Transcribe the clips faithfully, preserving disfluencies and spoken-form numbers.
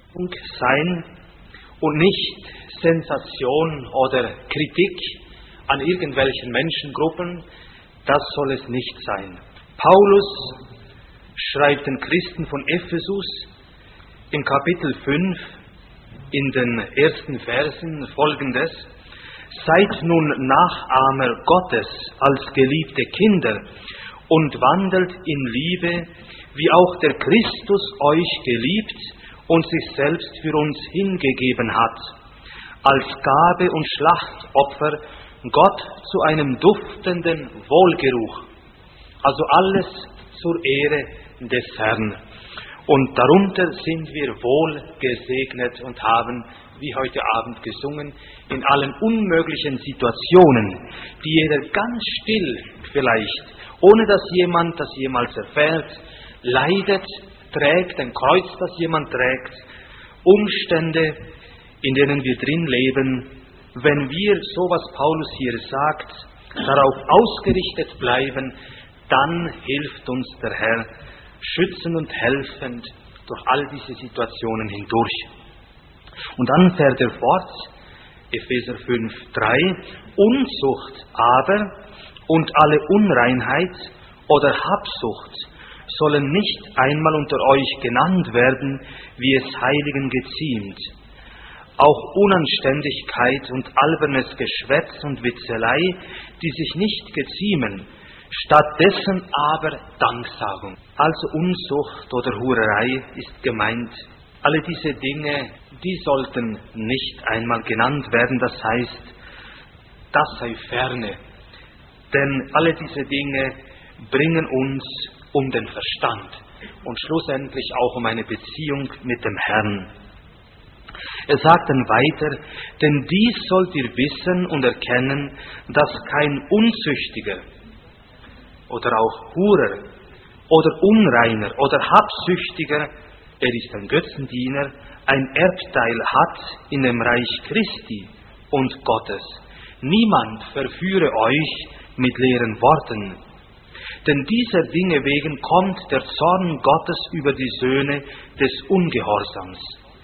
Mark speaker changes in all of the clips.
Speaker 1: sein und nicht Sensation oder Kritik an irgendwelchen Menschengruppen, das soll es nicht sein. Paulus schreibt den Christen von Ephesus im Kapitel fünf in den ersten Versen Folgendes: Seid nun Nachahmer Gottes als geliebte Kinder und wandelt in Liebe, wie auch der Christus euch geliebt und sich selbst für uns hingegeben hat, als Gabe und Schlachtopfer Gott zu einem duftenden Wohlgeruch. Also alles zur Ehre des Herrn. Und darunter sind wir wohl gesegnet und haben, wie heute Abend gesungen, in allen unmöglichen Situationen, die jeder ganz still vielleicht, ohne dass jemand das jemals erfährt, leidet, trägt, ein Kreuz, das jemand trägt, Umstände, in denen wir drin leben. Wenn wir, so was Paulus hier sagt, darauf ausgerichtet bleiben, dann hilft uns der Herr schützend und helfend durch all diese Situationen hindurch. Und dann fährt er fort, Epheser fünf, drei, Unzucht aber und alle Unreinheit oder Habsucht sollen nicht einmal unter euch genannt werden, wie es Heiligen geziemt. Auch Unanständigkeit und albernes Geschwätz und Witzelei, die sich nicht geziemen, stattdessen aber Danksagung. Also Unzucht oder Hurerei ist gemeint. Alle diese Dinge, die sollten nicht einmal genannt werden, das heißt, das sei ferne. Denn alle diese Dinge bringen uns um den Verstand und schlussendlich auch um eine Beziehung mit dem Herrn. Er sagt dann weiter, denn dies sollt ihr wissen und erkennen, dass kein Unzüchtiger oder auch Hurer oder Unreiner oder Habsüchtiger, er ist ein Götzendiener, ein Erbteil hat in dem Reich Christi und Gottes. Niemand verführe euch mit leeren Worten. Denn dieser Dinge wegen kommt der Zorn Gottes über die Söhne des Ungehorsams.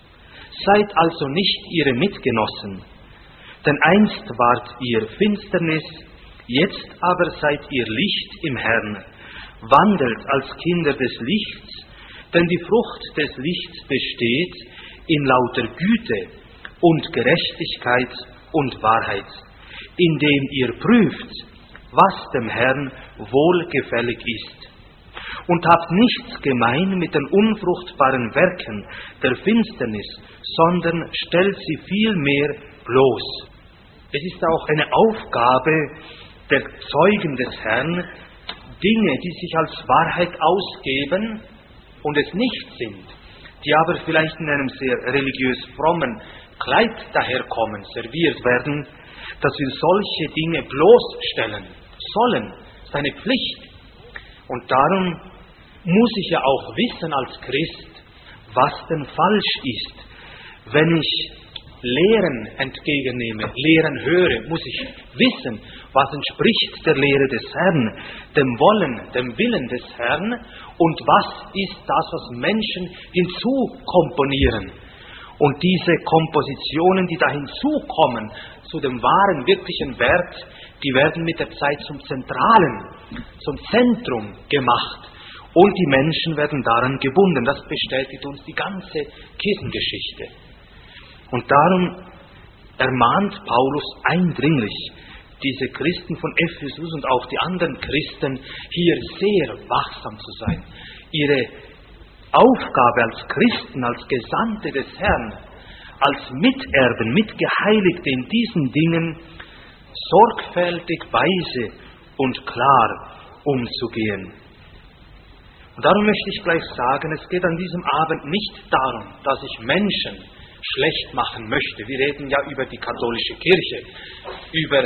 Speaker 1: Seid also nicht ihre Mitgenossen, denn einst wart ihr Finsternis, jetzt aber seid ihr Licht im Herrn. Wandelt als Kinder des Lichts, denn die Frucht des Lichts besteht in lauter Güte und Gerechtigkeit und Wahrheit, indem ihr prüft, was dem Herrn wohlgefällig ist. Und habt nichts gemein mit den unfruchtbaren Werken der Finsternis, sondern stellt sie vielmehr bloß. Es ist auch eine Aufgabe der Zeugen des Herrn, Dinge, die sich als Wahrheit ausgeben und es nicht sind, die aber vielleicht in einem sehr religiös frommen Kleid daherkommen, serviert werden, dass wir solche Dinge bloßstellen sollen. Das ist eine Pflicht. Und darum muss ich ja auch wissen als Christ, was denn falsch ist. Wenn ich Lehren entgegennehme, Lehren höre, muss ich wissen, was entspricht der Lehre des Herrn, dem Wollen, dem Willen des Herrn und was ist das, was Menschen hinzukomponieren. Und diese Kompositionen, die da hinzukommen, zu dem wahren, wirklichen Wert, die werden mit der Zeit zum Zentralen, zum Zentrum gemacht. Und die Menschen werden daran gebunden. Das bestätigt uns die ganze Kirchengeschichte. Und darum ermahnt Paulus eindringlich diese Christen von Ephesus und auch die anderen Christen, hier sehr wachsam zu sein. Ihre Aufgabe als Christen, als Gesandte des Herrn, als Miterben, Mitgeheiligte in diesen Dingen, sorgfältig, weise und klar umzugehen. Und darum möchte ich gleich sagen, es geht an diesem Abend nicht darum, dass ich Menschen schlecht machen möchte. Wir reden ja über die katholische Kirche, über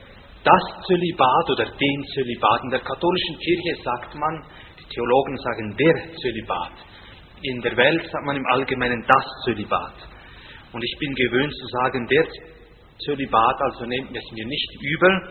Speaker 1: das Zölibat oder den Zölibat. In der katholischen Kirche sagt man, die Theologen sagen der Zölibat. In der Welt sagt man im Allgemeinen das Zölibat. Und ich bin gewöhnt zu sagen, der Zölibat, also nehmt es mir nicht übel,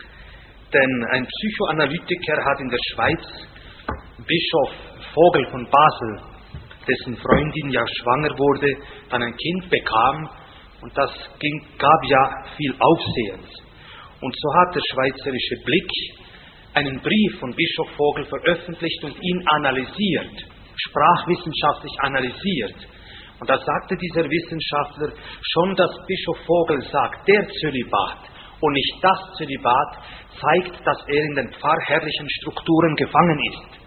Speaker 1: denn ein Psychoanalytiker hat in der Schweiz, Bischof Vogel von Basel, dessen Freundin ja schwanger wurde, dann ein Kind bekam, und das ging, gab ja viel Aufsehens. Und so hat der Schweizerische Blick einen Brief von Bischof Vogel veröffentlicht und ihn analysiert, sprachwissenschaftlich analysiert. Und da sagte dieser Wissenschaftler, schon dass Bischof Vogel sagt, der Zölibat und nicht das Zölibat, zeigt, dass er in den pfarrherrlichen Strukturen gefangen ist.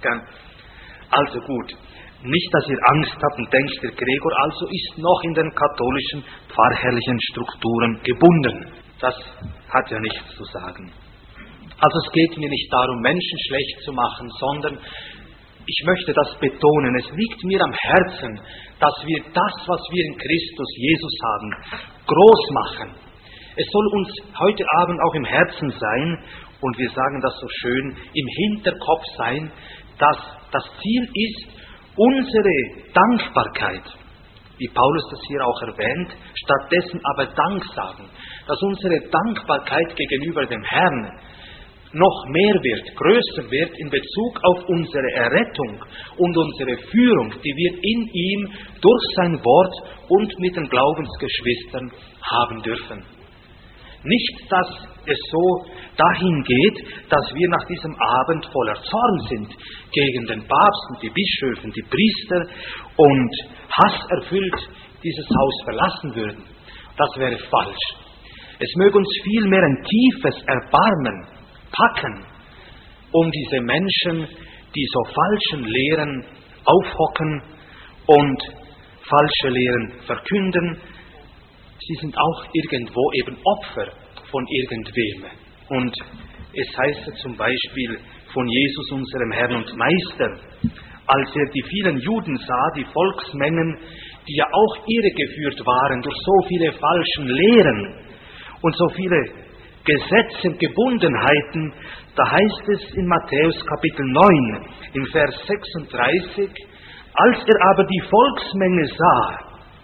Speaker 1: Also gut, nicht, dass ihr Angst habt und denkt, der Gregor also ist noch in den katholischen pfarrherrlichen Strukturen gebunden. Das hat ja nichts zu sagen. Also es geht mir nicht darum, Menschen schlecht zu machen, sondern ich möchte das betonen. Es liegt mir am Herzen, dass wir das, was wir in Christus Jesus haben, groß machen. Es soll uns heute Abend auch im Herzen sein, und wir sagen das so schön, im Hinterkopf sein, dass das Ziel ist, unsere Dankbarkeit, wie Paulus das hier auch erwähnt, stattdessen aber Dank sagen, dass unsere Dankbarkeit gegenüber dem Herrn noch mehr wird, größer wird in Bezug auf unsere Errettung und unsere Führung, die wir in ihm durch sein Wort und mit den Glaubensgeschwistern haben dürfen. Nicht, dass es so dahin geht, dass wir nach diesem Abend voller Zorn sind gegen den Papst und die Bischöfe, die Priester und hasserfüllt dieses Haus verlassen würden. Das wäre falsch. Es möge uns vielmehr ein tiefes Erbarmen packen, um diese Menschen, die so falschen Lehren aufhocken und falsche Lehren verkünden. Sie sind auch irgendwo eben Opfer von irgendwem. Und es heißt zum Beispiel von Jesus, unserem Herrn und Meister, als er die vielen Juden sah, die Volksmengen, die ja auch irregeführt waren durch so viele falschen Lehren und so viele Gesetze und Gebundenheiten, da heißt es in Matthäus Kapitel neun, in Vers sechsunddreißig, als er aber die Volksmenge sah,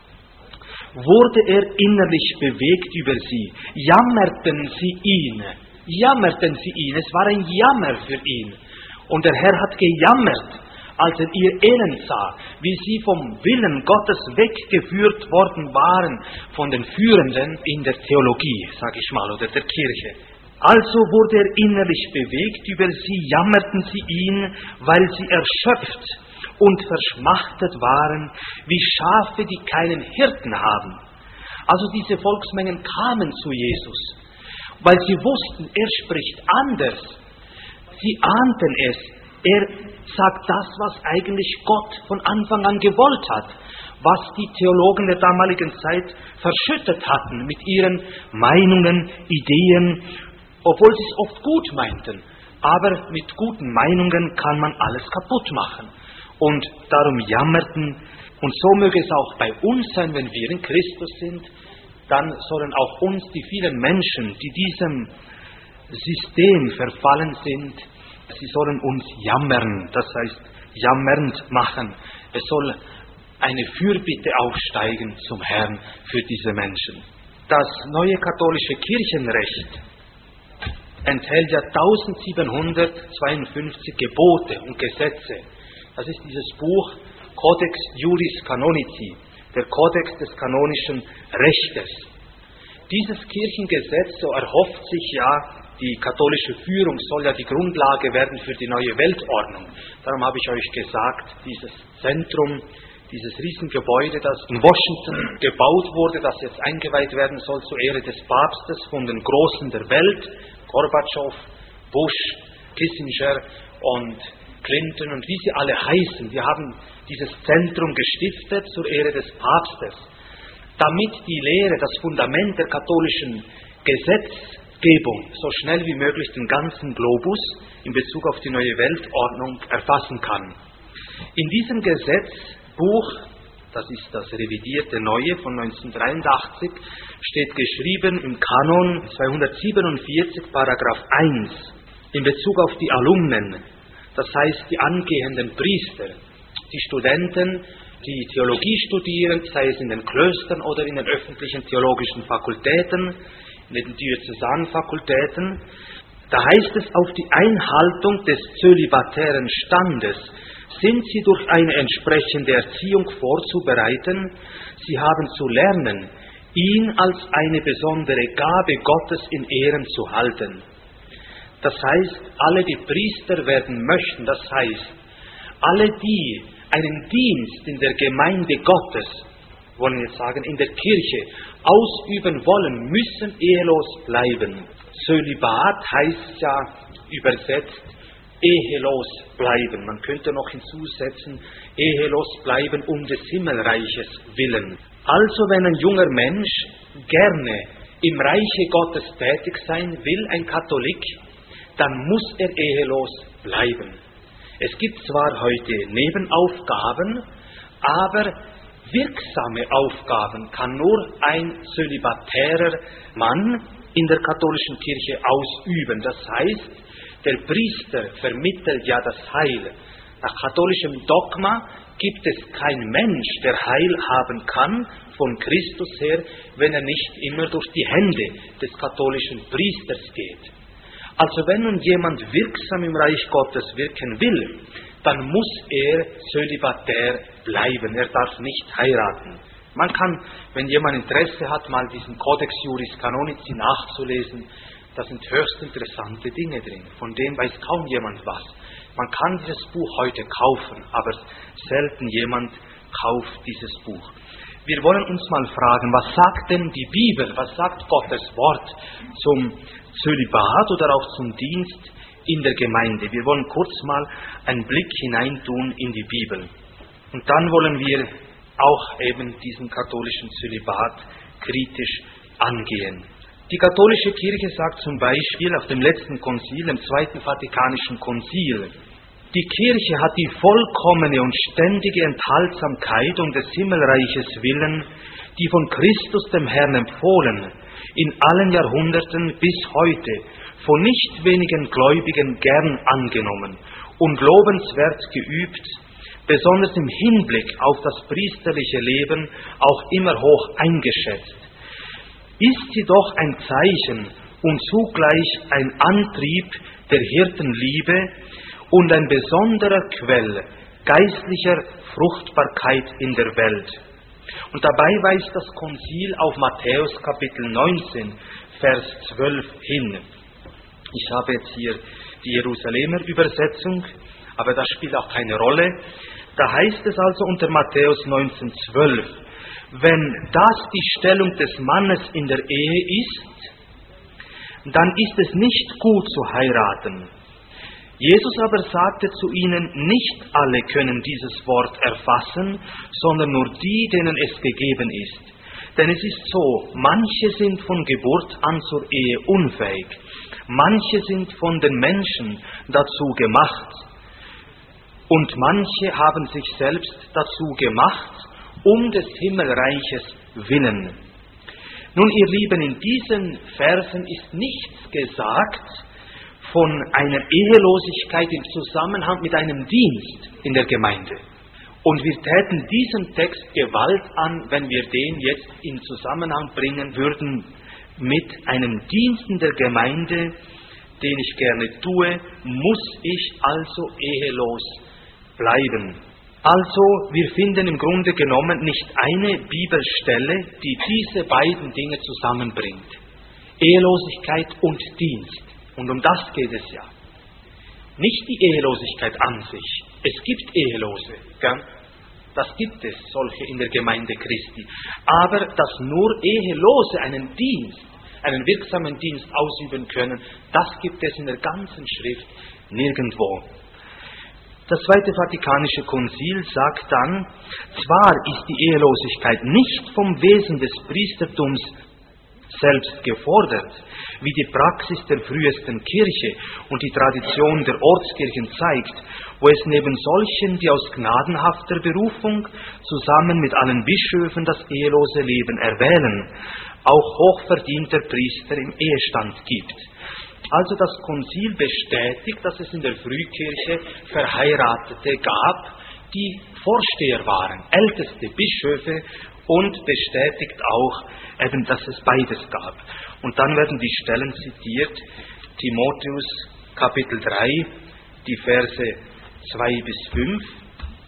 Speaker 1: wurde er innerlich bewegt über sie, jammerten sie ihn, jammerten sie ihn, es war ein Jammer für ihn. Und der Herr hat gejammert, als er ihr Elend sah, wie sie vom Willen Gottes weggeführt worden waren von den Führenden in der Theologie, sage ich mal, oder der Kirche. Also wurde er innerlich bewegt über sie, jammerten sie ihn, weil sie erschöpft und verschmachtet waren, wie Schafe, die keinen Hirten haben. Also diese Volksmengen kamen zu Jesus, weil sie wussten, er spricht anders. Sie ahnten es, er sagt das, was eigentlich Gott von Anfang an gewollt hat, was die Theologen der damaligen Zeit verschüttet hatten mit ihren Meinungen, Ideen, obwohl sie es oft gut meinten. Aber mit guten Meinungen kann man alles kaputt machen. Und darum jammerten, und so möge es auch bei uns sein, wenn wir in Christus sind, dann sollen auch uns die vielen Menschen, die diesem System verfallen sind, sie sollen uns jammern, das heißt jammernd machen. Es soll eine Fürbitte aufsteigen zum Herrn für diese Menschen. Das neue katholische Kirchenrecht enthält ja eintausendsiebenhundertzweiundfünfzig Gebote und Gesetze. Das ist dieses Buch Codex Juris Canonici, der Kodex des kanonischen Rechtes. Dieses Kirchengesetz, so erhofft sich ja, die katholische Führung soll ja die Grundlage werden für die neue Weltordnung. Darum habe ich euch gesagt, dieses Zentrum, dieses Riesengebäude, das in Washington gebaut wurde, das jetzt eingeweiht werden soll zur Ehre des Papstes von den Großen der Welt, Gorbatschow, Bush, Kissinger und Clinton und wie sie alle heißen. Wir haben dieses Zentrum gestiftet zur Ehre des Papstes, damit die Lehre, das Fundament der katholischen Gesetzgebung so schnell wie möglich den ganzen Globus in Bezug auf die neue Weltordnung erfassen kann. In diesem Gesetzbuch, das ist das revidierte Neue von neunzehnhundertdreiundachtzig, steht geschrieben im Kanon zweihundertsiebenundvierzig, Paragraph eins, in Bezug auf die Alumnen, das heißt die angehenden Priester, die Studenten, die Theologie studieren, sei es in den Klöstern oder in den öffentlichen theologischen Fakultäten, in den Diözesanfakultäten. Da heißt es, auf die Einhaltung des zölibatären Standes sind sie durch eine entsprechende Erziehung vorzubereiten, sie haben zu lernen, ihn als eine besondere Gabe Gottes in Ehren zu halten. Das heißt, alle, die Priester werden möchten, das heißt, alle, die einen Dienst in der Gemeinde Gottes, wollen wir sagen, in der Kirche ausüben wollen, müssen ehelos bleiben. Zölibat heißt ja übersetzt ehelos bleiben. Man könnte noch hinzusetzen, ehelos bleiben um des Himmelreiches willen. Also wenn ein junger Mensch gerne im Reiche Gottes tätig sein will, ein Katholik, dann muss er ehelos bleiben. Es gibt zwar heute Nebenaufgaben, aber wirksame Aufgaben kann nur ein zölibatärer Mann in der katholischen Kirche ausüben. Das heißt, der Priester vermittelt ja das Heil. Nach katholischem Dogma gibt es keinen Mensch, der Heil haben kann von Christus her, wenn er nicht immer durch die Hände des katholischen Priesters geht. Also wenn nun jemand wirksam im Reich Gottes wirken will, dann muss er zölibatär bleiben. Er darf nicht heiraten. Man kann, wenn jemand Interesse hat, mal diesen Codex Juris Canonici nachzulesen, da sind höchst interessante Dinge drin. Von denen weiß kaum jemand was. Man kann dieses Buch heute kaufen, aber selten jemand kauft dieses Buch. Wir wollen uns mal fragen, was sagt denn die Bibel, was sagt Gottes Wort zum Zölibat oder auch zum Dienst in der Gemeinde? Wir wollen kurz mal einen Blick hineintun in die Bibel. Und dann wollen wir auch eben diesen katholischen Zölibat kritisch angehen. Die katholische Kirche sagt zum Beispiel auf dem letzten Konzil, dem Zweiten Vatikanischen Konzil, die Kirche hat die vollkommene und ständige Enthaltsamkeit um des Himmelreiches willen, die von Christus dem Herrn empfohlen, in allen Jahrhunderten bis heute von nicht wenigen Gläubigen gern angenommen und lobenswert geübt, besonders im Hinblick auf das priesterliche Leben auch immer hoch eingeschätzt. Ist sie doch ein Zeichen und zugleich ein Antrieb der Hirtenliebe und ein besonderer Quell geistlicher Fruchtbarkeit in der Welt. Und dabei weist das Konzil auf Matthäus Kapitel neunzehn, Vers zwölf hin. Ich habe jetzt hier die Jerusalemer Übersetzung, aber das spielt auch keine Rolle. Da heißt es also unter Matthäus neunzehn, zwölf, wenn das die Stellung des Mannes in der Ehe ist, dann ist es nicht gut zu heiraten. Jesus aber sagte zu ihnen, nicht alle können dieses Wort erfassen, sondern nur die, denen es gegeben ist. Denn es ist so, manche sind von Geburt an zur Ehe unfähig, manche sind von den Menschen dazu gemacht und manche haben sich selbst dazu gemacht, um des Himmelreiches willen. Nun, ihr Lieben, in diesen Versen ist nichts gesagt von einer Ehelosigkeit im Zusammenhang mit einem Dienst in der Gemeinde. Und wir täten diesem Text Gewalt an, wenn wir den jetzt in Zusammenhang bringen würden mit einem Dienst in der Gemeinde, den ich gerne tue, muss ich also ehelos bleiben. Also, wir finden im Grunde genommen nicht eine Bibelstelle, die diese beiden Dinge zusammenbringt. Ehelosigkeit und Dienst. Und um das geht es ja. Nicht die Ehelosigkeit an sich. Es gibt Ehelose, gell? Das gibt es, solche in der Gemeinde Christi. Aber dass nur Ehelose einen Dienst, einen wirksamen Dienst ausüben können, das gibt es in der ganzen Schrift nirgendwo. Das Zweite Vatikanische Konzil sagt dann, zwar ist die Ehelosigkeit nicht vom Wesen des Priestertums selbst gefordert, wie die Praxis der frühesten Kirche und die Tradition der Ortskirchen zeigt, wo es neben solchen, die aus gnadenhafter Berufung zusammen mit allen Bischöfen das ehelose Leben erwählen, auch hochverdienter Priester im Ehestand gibt. Also das Konzil bestätigt, dass es in der Frühkirche Verheiratete gab, die Vorsteher waren, älteste Bischöfe, und bestätigt auch, eben, dass es beides gab. Und dann werden die Stellen zitiert, Timotheus Kapitel drei, die Verse zwei bis fünf,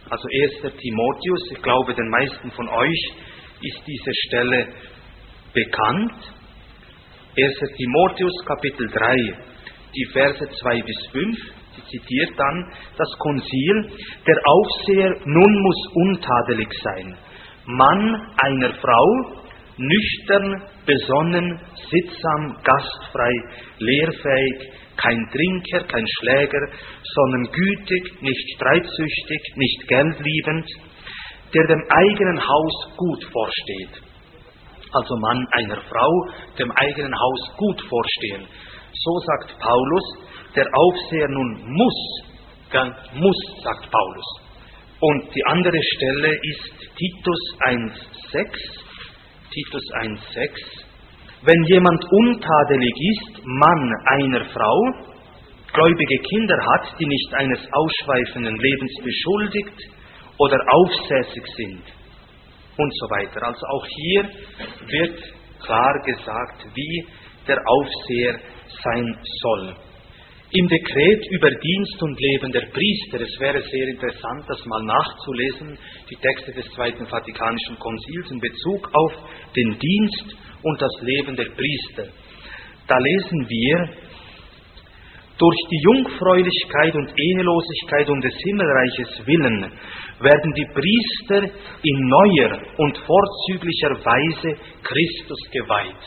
Speaker 1: Also erster Timotheus, ich glaube, den meisten von euch ist diese Stelle bekannt. erster Timotheus, Kapitel drei, die Verse zwei bis fünf, sie zitiert dann das Konzil: Der Aufseher nun muss untadelig sein, Mann einer Frau, nüchtern, besonnen, sittsam, gastfrei, lehrfähig, kein Trinker, kein Schläger, sondern gütig, nicht streitsüchtig, nicht geldliebend, der dem eigenen Haus gut vorsteht. Also Mann einer Frau, dem eigenen Haus gut vorstehen. So sagt Paulus, der Aufseher nun muss, gell, muss, sagt Paulus. Und die andere Stelle ist Titus eins sechs, Titus eins sechs. Wenn jemand untadelig ist, Mann einer Frau, gläubige Kinder hat, die nicht eines ausschweifenden Lebens beschuldigt oder aufsässig sind und so weiter. Also auch hier wird klar gesagt, wie der Aufseher sein soll. Im Dekret über Dienst und Leben der Priester, es wäre sehr interessant, das mal nachzulesen, die Texte des Zweiten Vatikanischen Konzils in Bezug auf den Dienst und das Leben der Priester. Da lesen wir: Durch die Jungfräulichkeit und Ehelosigkeit um des Himmelreiches willen werden die Priester in neuer und vorzüglicher Weise Christus geweiht.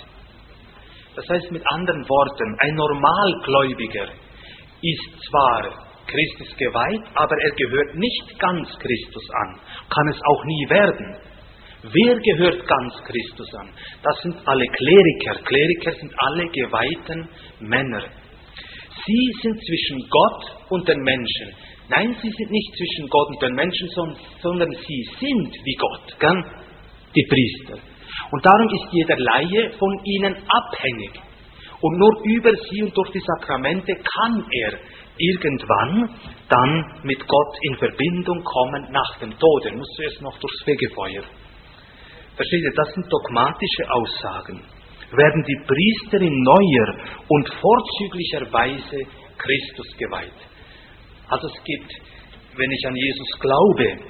Speaker 1: Das heißt mit anderen Worten, ein Normalgläubiger ist zwar Christus geweiht, aber er gehört nicht ganz Christus an, kann es auch nie werden. Wer gehört ganz Christus an? Das sind alle Kleriker. Kleriker sind alle geweihten Männer. Sie sind zwischen Gott und den Menschen. Nein, sie sind nicht zwischen Gott und den Menschen, sondern sie sind wie Gott, gell? Die Priester. Und darum ist jeder Laie von ihnen abhängig. Und nur über sie und durch die Sakramente kann er irgendwann dann mit Gott in Verbindung kommen nach dem Tod. Er muss zuerst noch durchs Fegefeuer. Versteht ihr, das sind dogmatische Aussagen. Werden die Priester in neuer und vorzüglicher Weise Christus geweiht. Also es gibt, wenn ich an Jesus glaube,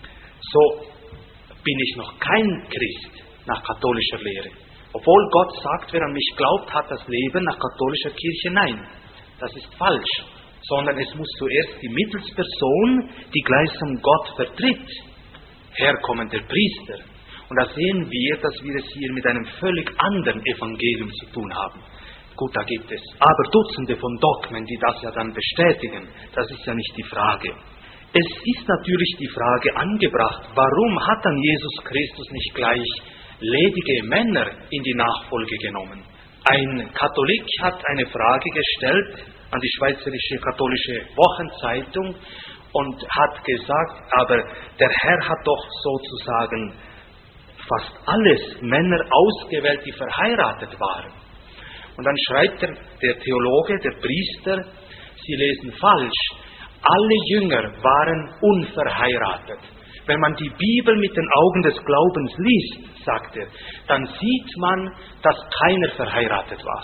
Speaker 1: so bin ich noch kein Christ nach katholischer Lehre. Obwohl Gott sagt, wer an mich glaubt, hat das Leben nach katholischer Kirche. Nein, das ist falsch. Sondern es muss zuerst die Mittelsperson, die gleichsam Gott vertritt, herkommen, der Priester. Und da sehen wir, dass wir es hier mit einem völlig anderen Evangelium zu tun haben. Gut, da gibt es aber Dutzende von Dogmen, die das ja dann bestätigen. Das ist ja nicht die Frage. Es ist natürlich die Frage angebracht, warum hat dann Jesus Christus nicht gleich ledige Männer in die Nachfolge genommen? Ein Katholik hat eine Frage gestellt an die Schweizerische Katholische Wochenzeitung und hat gesagt, aber der Herr hat doch sozusagen fast alles Männer ausgewählt, die verheiratet waren. Und dann schreibt der, der Theologe, der Priester, Sie lesen falsch. Alle Jünger waren unverheiratet. Wenn man die Bibel mit den Augen des Glaubens liest, sagt er, dann sieht man, dass keiner verheiratet war.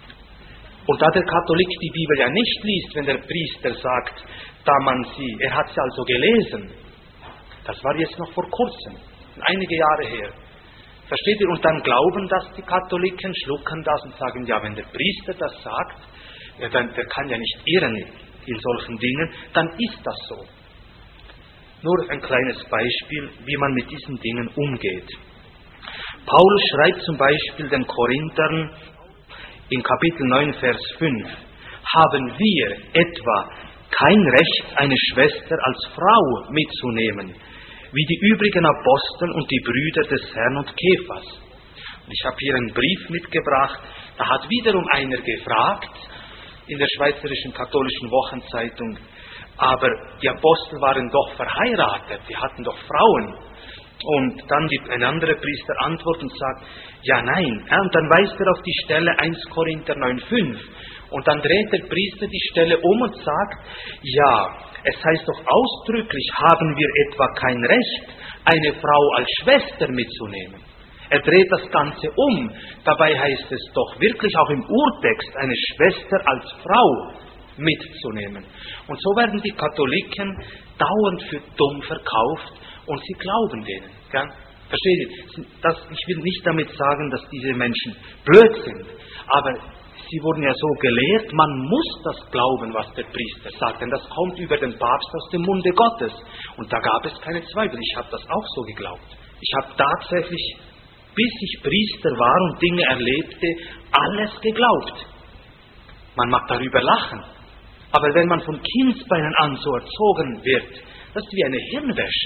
Speaker 1: Und da der Katholik die Bibel ja nicht liest, wenn der Priester sagt, da man sie, er hat sie also gelesen, das war jetzt noch vor kurzem, einige Jahre her. Versteht ihr? Und dann glauben das die Katholiken, schlucken das und sagen, ja, wenn der Priester das sagt, ja, dann, der kann ja nicht irren in solchen Dingen, dann ist das so. Nur ein kleines Beispiel, wie man mit diesen Dingen umgeht. Paulus schreibt zum Beispiel den Korinthern in Kapitel neun, Vers fünf, haben wir etwa kein Recht, eine Schwester als Frau mitzunehmen, wie die übrigen Apostel und die Brüder des Herrn und Kephas. Und ich habe hier einen Brief mitgebracht, da hat wiederum einer gefragt, in der Schweizerischen Katholischen Wochenzeitung, aber die Apostel waren doch verheiratet, die hatten doch Frauen. Und dann gibt ein anderer Priester Antwort und sagt, ja, nein. Ja, und dann weist er auf die Stelle eins Korinther neun, fünf. Und dann dreht der Priester die Stelle um und sagt, ja, es heißt doch ausdrücklich, haben wir etwa kein Recht, eine Frau als Schwester mitzunehmen. Er dreht das Ganze um. Dabei heißt es doch wirklich auch im Urtext, eine Schwester als Frau. mitzunehmen. Und so werden die Katholiken dauernd für dumm verkauft und sie glauben denen. Gell? Versteht ihr? Das, ich will nicht damit sagen, dass diese Menschen blöd sind, aber sie wurden ja so gelehrt, man muss das glauben, was der Priester sagt, denn das kommt über den Papst aus dem Munde Gottes. Und da gab es keine Zweifel. Ich habe das auch so geglaubt. Ich habe tatsächlich, bis ich Priester war und Dinge erlebte, alles geglaubt. Man mag darüber lachen, aber wenn man von Kindsbeinen an so erzogen wird, das ist wie eine Hirnwäsche.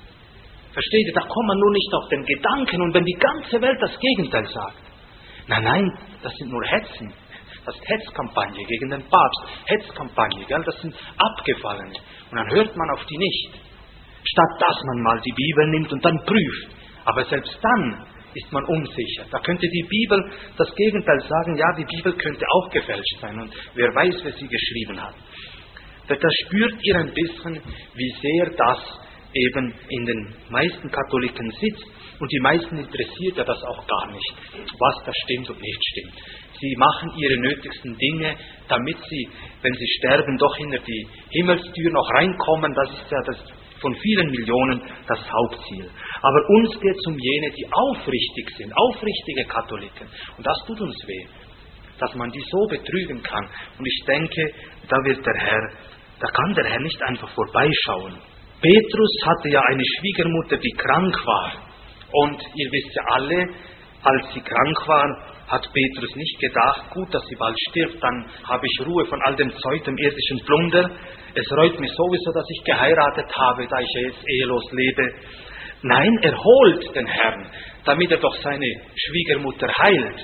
Speaker 1: Versteht ihr, da kommt man nur nicht auf den Gedanken, und wenn die ganze Welt das Gegenteil sagt, nein, nein, das sind nur Hetzen, das ist Hetzkampagne gegen den Papst, Hetzkampagne, gell? Das sind Abgefallene, und dann hört man auf die nicht, statt dass man mal die Bibel nimmt und dann prüft, aber selbst dann ist man unsicher. Da könnte die Bibel das Gegenteil sagen, ja, die Bibel könnte auch gefälscht sein, und wer weiß, wer sie geschrieben hat. Da spürt ihr ein bisschen, wie sehr das eben in den meisten Katholiken sitzt, und die meisten interessiert ja das auch gar nicht, was da stimmt und nicht stimmt. Sie machen ihre nötigsten Dinge, damit sie, wenn sie sterben, doch hinter die Himmelstür noch reinkommen. Das ist ja das von vielen Millionen das Hauptziel. Aber uns geht es um jene, die aufrichtig sind, aufrichtige Katholiken. Und das tut uns weh, dass man die so betrügen kann. Und ich denke, da wird der Herr, da kann der Herr nicht einfach vorbeischauen. Petrus hatte ja eine Schwiegermutter, die krank war. Und ihr wisst ja alle, als sie krank war, hat Petrus nicht gedacht, gut, dass sie bald stirbt, dann habe ich Ruhe von all dem Zeug, dem irdischen Plunder. Es reut mich sowieso, dass ich geheiratet habe, da ich jetzt ehelos lebe. Nein, er holt den Herrn, damit er doch seine Schwiegermutter heilt.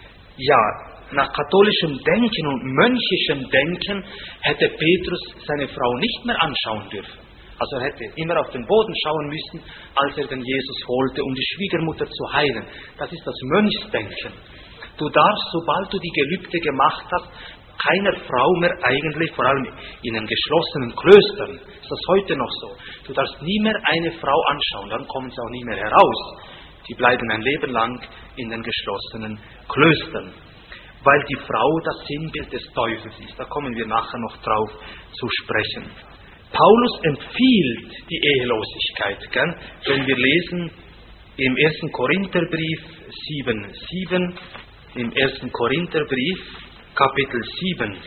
Speaker 1: Ja, nach katholischem Denken und mönchischem Denken hätte Petrus seine Frau nicht mehr anschauen dürfen. Also er hätte immer auf den Boden schauen müssen, als er den Jesus holte, um die Schwiegermutter zu heilen. Das ist das Mönchsdenken. Du darfst, sobald du die Gelübde gemacht hast, keiner Frau mehr eigentlich, vor allem in den geschlossenen Klöstern, ist das heute noch so. Du darfst nie mehr eine Frau anschauen, dann kommen sie auch nie mehr heraus. Die bleiben ein Leben lang in den geschlossenen Klöstern, weil die Frau das Sinnbild des Teufels ist. Da kommen wir nachher noch drauf zu sprechen. Paulus empfiehlt die Ehelosigkeit, gell? Wenn wir lesen im ersten Korintherbrief sieben sieben, im ersten Korintherbrief, Kapitel sieben,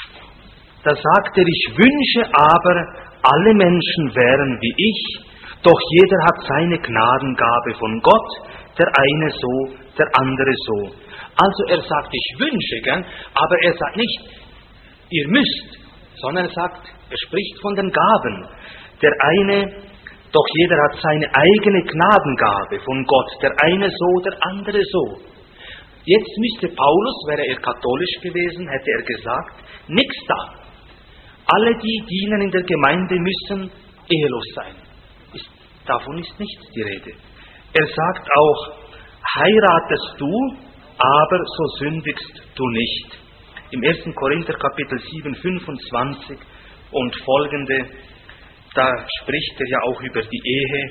Speaker 1: da sagt er, ich wünsche aber, alle Menschen wären wie ich, doch jeder hat seine Gnadengabe von Gott, der eine so, der andere so. Also er sagt, ich wünsche, gell? Aber er sagt nicht, ihr müsst, sondern er sagt, er spricht von den Gaben. Der eine, doch jeder hat seine eigene Gnadengabe von Gott, der eine so, der andere so. Jetzt müsste Paulus, wäre er katholisch gewesen, hätte er gesagt, nix da. Alle, die dienen in der Gemeinde, müssen ehelos sein. Ist, davon ist nichts die Rede. Er sagt auch, heiratest du, aber so sündigst du nicht. Im ersten Korinther Kapitel sieben, fünfundzwanzig und folgende, da spricht er ja auch über die Ehe,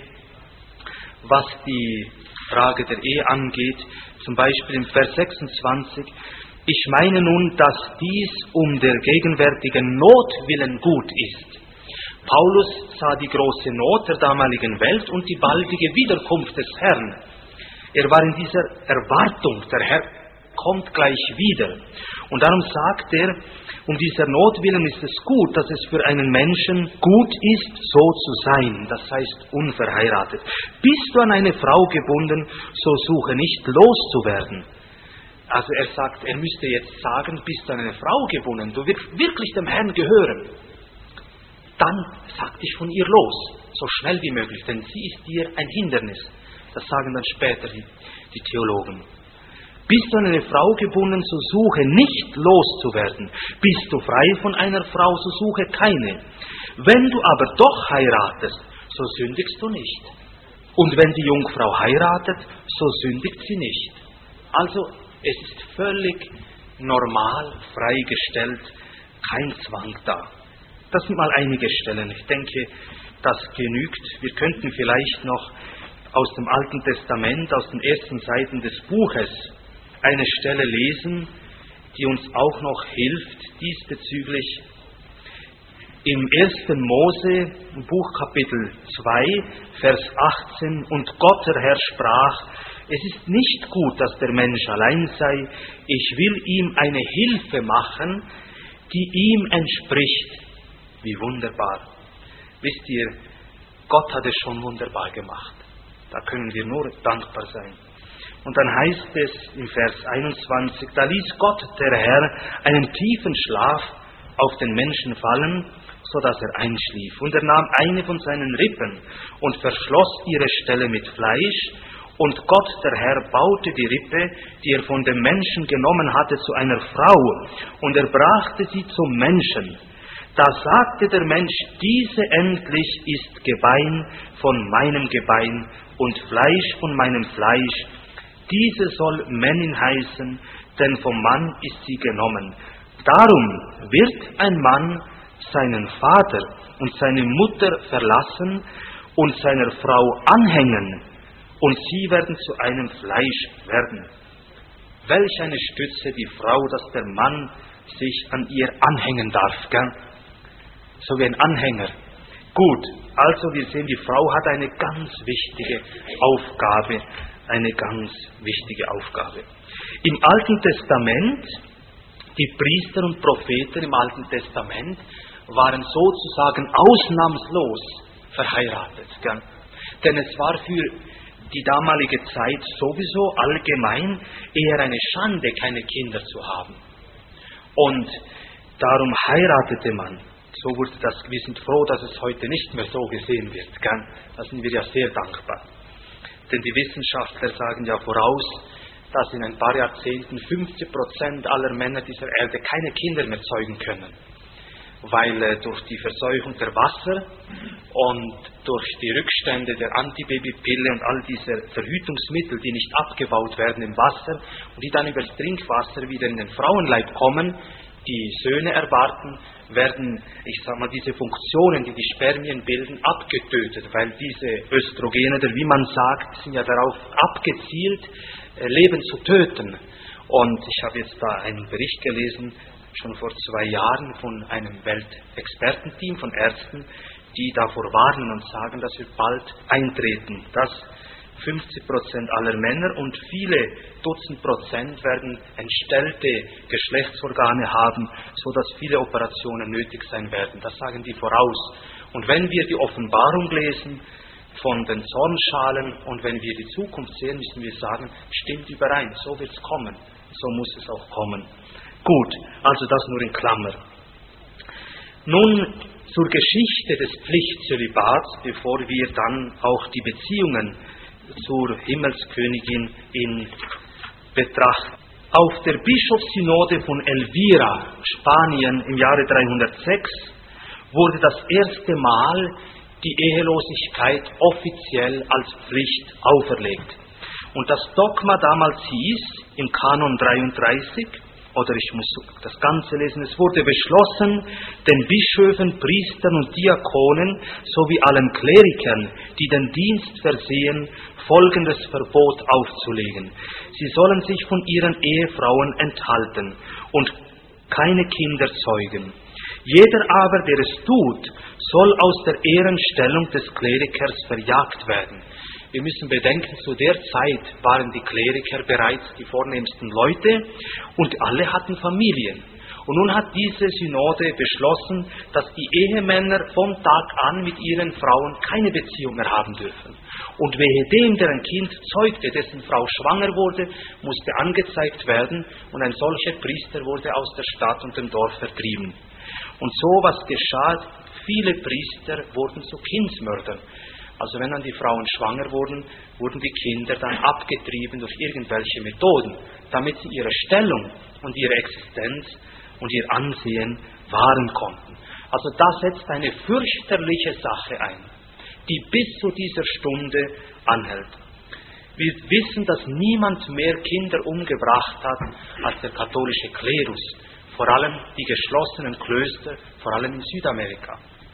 Speaker 1: was die Frage der Ehe angeht, zum Beispiel im Vers sechsundzwanzig, ich meine nun, dass dies um der gegenwärtigen Not willen gut ist. Paulus sah die große Not der damaligen Welt und die baldige Wiederkunft des Herrn. Er war in dieser Erwartung, der Herr kommt gleich wieder. Und darum sagt er, um dieser Not willen ist es gut, dass es für einen Menschen gut ist, so zu sein, das heißt unverheiratet. Bist du an eine Frau gebunden, so suche nicht loszuwerden. Also er sagt, er müsste jetzt sagen, bist du an eine Frau gebunden, du wirst wirklich dem Herrn gehören. Dann sag dich von ihr los, so schnell wie möglich, denn sie ist dir ein Hindernis. Das sagen dann später die, die Theologen. Bist du an eine Frau gebunden, so suche nicht loszuwerden. Bist du frei von einer Frau, so suche keine. Wenn du aber doch heiratest, so sündigst du nicht. Und wenn die Jungfrau heiratet, so sündigt sie nicht. Also es ist völlig normal, freigestellt, kein Zwang da. Das sind mal einige Stellen. Ich denke, das genügt. Wir könnten vielleicht noch aus dem Alten Testament, aus den ersten Seiten des Buches, eine Stelle lesen die uns auch noch hilft diesbezüglich. Im ersten Mose, Buch Kapitel zwei, Vers achtzehn, und Gott der Herr sprach, es ist nicht gut, dass der Mensch allein sei, ich will ihm eine Hilfe machen, die ihm entspricht. Wie wunderbar. Wisst ihr, Gott hat es schon wunderbar gemacht. Da können wir nur dankbar sein. Und dann heißt es im Vers einundzwanzig, da ließ Gott, der Herr, einen tiefen Schlaf auf den Menschen fallen, so dass er einschlief. Und er nahm eine von seinen Rippen und verschloss ihre Stelle mit Fleisch. Und Gott, der Herr, baute die Rippe, die er von dem Menschen genommen hatte, zu einer Frau. Und er brachte sie zum Menschen. Da sagte der Mensch, diese endlich ist Gebein von meinem Gebein und Fleisch von meinem Fleisch. Diese soll Männin heißen, denn vom Mann ist sie genommen. Darum wird ein Mann seinen Vater und seine Mutter verlassen und seiner Frau anhängen, und sie werden zu einem Fleisch werden. Welch eine Stütze die Frau, dass der Mann sich an ihr anhängen darf, gell? So wie ein Anhänger. Gut, also wir sehen, die Frau hat eine ganz wichtige Aufgabe, eine ganz wichtige Aufgabe. Im Alten Testament, die Priester und Propheten im Alten Testament waren sozusagen ausnahmslos verheiratet. Gell? Denn es war für die damalige Zeit sowieso allgemein eher eine Schande, keine Kinder zu haben. Und darum heiratete man. So wurde das, wir sind froh, dass es heute nicht mehr so gesehen wird. Gell? Da sind wir ja sehr dankbar. Denn die Wissenschaftler sagen ja voraus, dass in ein paar Jahrzehnten fünfzig Prozent aller Männer dieser Erde keine Kinder mehr zeugen können. Weil äh, durch die Verseuchung der Wasser und durch die Rückstände der Antibabypille und all diese Verhütungsmittel, die nicht abgebaut werden im Wasser und die dann über das Trinkwasser wieder in den Frauenleib kommen, die Söhne erwarten, werden, ich sag mal, diese Funktionen, die die Spermien bilden, abgetötet, weil diese Östrogene, oder wie man sagt, sind ja darauf abgezielt, äh, Leben zu töten. Und ich habe jetzt da einen Bericht gelesen, schon vor zwei Jahren von einem Weltexpertenteam von Ärzten, die davor warnen und sagen, das wird bald eintreten, dass fünfzig Prozent aller Männer und viele Dutzend Prozent werden entstellte Geschlechtsorgane haben, sodass viele Operationen nötig sein werden. Das sagen die voraus. Und wenn wir die Offenbarung lesen von den Zornschalen und wenn wir die Zukunft sehen, müssen wir sagen, stimmt überein, so wird es kommen, so muss es auch kommen. Gut, also das nur in Klammer. Nun zur Geschichte des Pflichtzölibats, bevor wir dann auch die Beziehungen zur Himmelskönigin in Betracht. Auf der Bischofssynode von Elvira, Spanien, im Jahre dreihundertsechs wurde das erste Mal die Ehelosigkeit offiziell als Pflicht auferlegt. Und das Dogma damals hieß, im Kanon dreiunddreißig, oder ich muss das Ganze lesen, es wurde beschlossen, den Bischöfen, Priestern und Diakonen sowie allen Klerikern, die den Dienst versehen, folgendes Verbot aufzulegen. Sie sollen sich von ihren Ehefrauen enthalten und keine Kinder zeugen. Jeder aber, der es tut, soll aus der Ehrenstellung des Klerikers verjagt werden. Wir müssen bedenken, zu der Zeit waren die Kleriker bereits die vornehmsten Leute und alle hatten Familien. Und nun hat diese Synode beschlossen, dass die Ehemänner vom Tag an mit ihren Frauen keine Beziehung mehr haben dürfen. Und wehe dem, der ein Kind zeugte, dessen Frau schwanger wurde, musste angezeigt werden und ein solcher Priester wurde aus der Stadt und dem Dorf vertrieben. Und so was geschah, viele Priester wurden zu Kindsmördern. Also wenn dann die Frauen schwanger wurden, wurden die Kinder dann abgetrieben durch irgendwelche Methoden, damit sie ihre Stellung und ihre Existenz und ihr Ansehen wahren konnten. Also da setzt eine fürchterliche Sache ein, die bis zu dieser Stunde anhält. Wir wissen, dass niemand mehr Kinder umgebracht hat als der katholische Klerus, vor allem die geschlossenen Klöster, vor allem in Südamerika.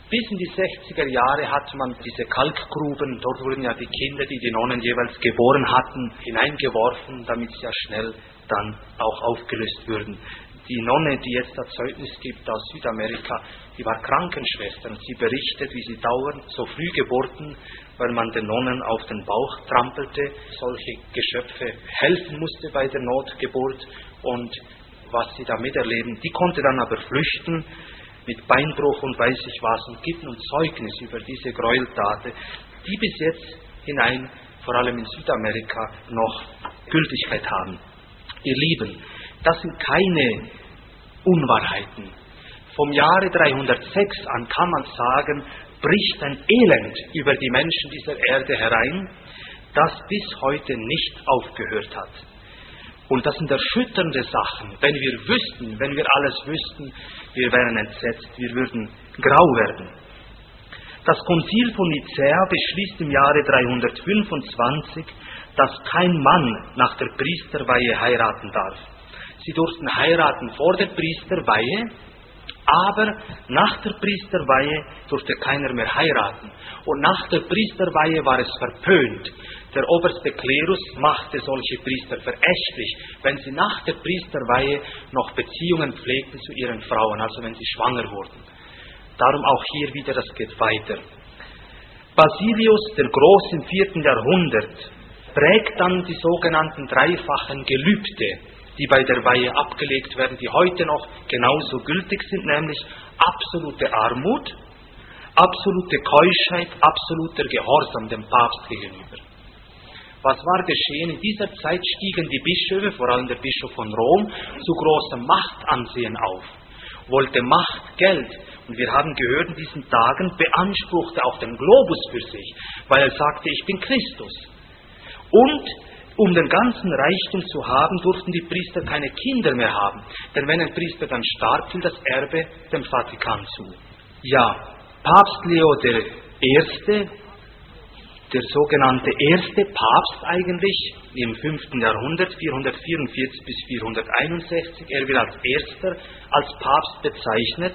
Speaker 1: Bis in die sechziger Jahre hat man diese Kalkgruben, dort wurden ja die Kinder, die die Nonnen jeweils geboren hatten, hineingeworfen, damit sie ja schnell dann auch aufgelöst würden. Die Nonne, die jetzt das Zeugnis gibt aus Südamerika, die war Krankenschwester und sie berichtet, wie sie dauernd so früh geburten, weil man den Nonnen auf den Bauch trampelte, solche Geschöpfe helfen musste bei der Notgeburt und was sie da miterleben. Die konnte dann aber flüchten mit Beinbruch und weiß ich was und gibt nun Zeugnis über diese Gräueltaten, die bis jetzt hinein, vor allem in Südamerika, noch Gültigkeit haben. Ihr Lieben, das sind keine Unwahrheiten. Vom Jahre dreihundertsechs an kann man sagen, bricht ein Elend über die Menschen dieser Erde herein, das bis heute nicht aufgehört hat. Und das sind erschütternde Sachen. Wenn wir wüssten, wenn wir alles wüssten, wir wären entsetzt, wir würden grau werden. Das Konzil von Nicäa beschließt im Jahre dreihundertfünfundzwanzig, dass kein Mann nach der Priesterweihe heiraten darf. Sie durften heiraten vor der Priesterweihe, aber nach der Priesterweihe durfte keiner mehr heiraten. Und nach der Priesterweihe war es verpönt. Der oberste Klerus machte solche Priester verächtlich, wenn sie nach der Priesterweihe noch Beziehungen pflegten zu ihren Frauen, also wenn sie schwanger wurden. Darum auch hier wieder, das geht weiter. Basilius der Große im vierten Jahrhundert prägt dann die sogenannten dreifachen Gelübde, die bei der Weihe abgelegt werden, die heute noch genauso gültig sind, nämlich absolute Armut, absolute Keuschheit, absoluter Gehorsam dem Papst gegenüber. Was war geschehen? In dieser Zeit stiegen die Bischöfe, vor allem der Bischof von Rom, zu großem Machtansehen auf, wollte Macht, Geld. Und wir haben gehört, in diesen Tagen beanspruchte auch den Globus für sich, weil er sagte, ich bin Christus. Und um den ganzen Reichtum zu haben, durften die Priester keine Kinder mehr haben. Denn wenn ein Priester dann starb, fiel das Erbe dem Vatikan zu. Ja, Papst Leo der Erste, der sogenannte erste Papst eigentlich, im fünften Jahrhundert, vierhundertvierundvierzig bis vierhunderteinundsechzig, er wird als erster, als Papst bezeichnet.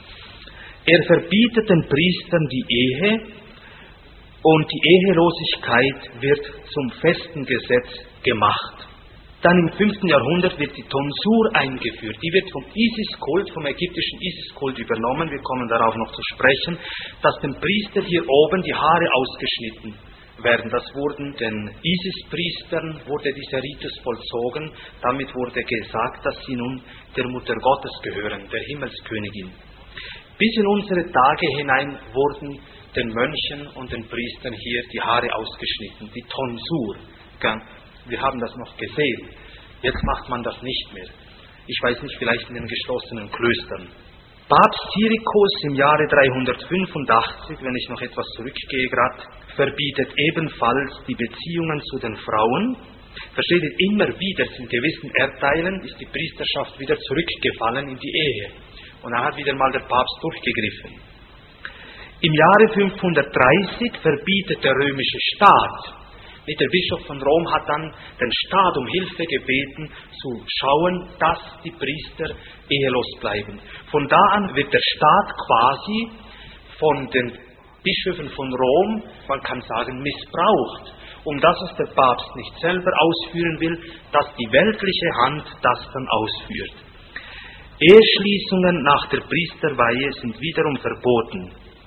Speaker 1: Er verbietet den Priestern die Ehe und die Ehelosigkeit wird zum festen Gesetz gemacht. Dann im fünften Jahrhundert wird die Tonsur eingeführt. Die wird vom Isis-Kult, vom ägyptischen Isis-Kult übernommen. Wir kommen darauf noch zu sprechen, dass dem Priester hier oben die Haare ausgeschnitten werden. Das wurden den Isis-Priestern, wurde dieser Ritus vollzogen. Damit wurde gesagt, dass sie nun der Mutter Gottes gehören, der Himmelskönigin. Bis in unsere Tage hinein wurden den Mönchen und den Priestern hier die Haare ausgeschnitten, die Tonsur. Wir haben das noch gesehen. Jetzt macht man das nicht mehr. Ich weiß nicht, vielleicht in den geschlossenen Klöstern. Papst Syrikus im Jahre dreihundertfünfundachtzig, wenn ich noch etwas zurückgehe gerade, verbietet ebenfalls die Beziehungen zu den Frauen. Versteht ihr, immer wieder in gewissen Erdteilen ist die Priesterschaft wieder zurückgefallen in die Ehe. Und da hat wieder mal der Papst durchgegriffen. Im Jahre fünfhundertdreißig verbietet der römische Staat. Der Bischof von Rom hat dann den Staat um Hilfe gebeten, zu schauen, dass die Priester ehelos bleiben. Von da an wird der Staat quasi von den Bischöfen von Rom, man kann sagen, missbraucht, um das, was der Papst nicht selber ausführen will, dass die weltliche Hand das dann ausführt. Eheschließungen nach der Priesterweihe sind wiederum verboten.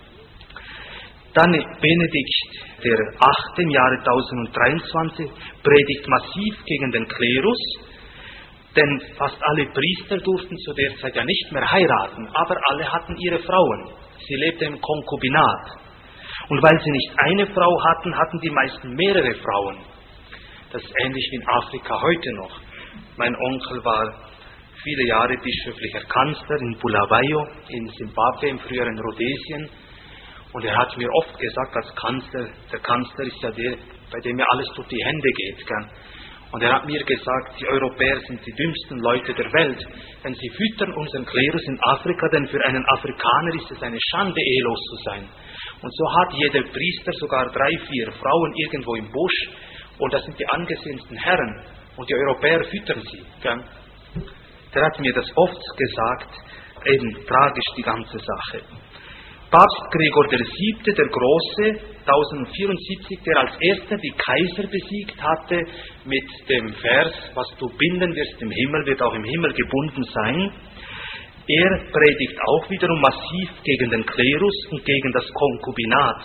Speaker 1: Dann Benedikt der Achte im Jahre tausenddreiundzwanzig predigt massiv gegen den Klerus, denn fast alle Priester durften zu der Zeit ja nicht mehr heiraten, aber alle hatten ihre Frauen. Sie lebten im Konkubinat. Und weil sie nicht eine Frau hatten, hatten die meisten mehrere Frauen. Das ist ähnlich wie in Afrika heute noch. Mein Onkel war viele Jahre bischöflicher Kanzler in Bulawayo, in Simbabwe, im früheren Rhodesien. Und er hat mir oft gesagt, als Kanzler, der Kanzler ist ja der, bei dem ja alles durch die Hände geht. Gell? Und er hat mir gesagt, die Europäer sind die dümmsten Leute der Welt. Denn sie füttern unseren Klerus in Afrika, denn für einen Afrikaner ist es eine Schande, ehelos zu sein. Und so hat jeder Priester sogar drei, vier Frauen irgendwo im Busch. Und das sind die angesehensten Herren. Und die Europäer füttern sie. Gell? Der hat mir das oft gesagt, eben tragisch die ganze Sache. Papst Gregor der Siebte, der Große, tausendvierundsiebzig, der als erster die Kaiser besiegt hatte mit dem Vers, was du binden wirst im Himmel, wird auch im Himmel gebunden sein. Er predigt auch wiederum massiv gegen den Klerus und gegen das Konkubinat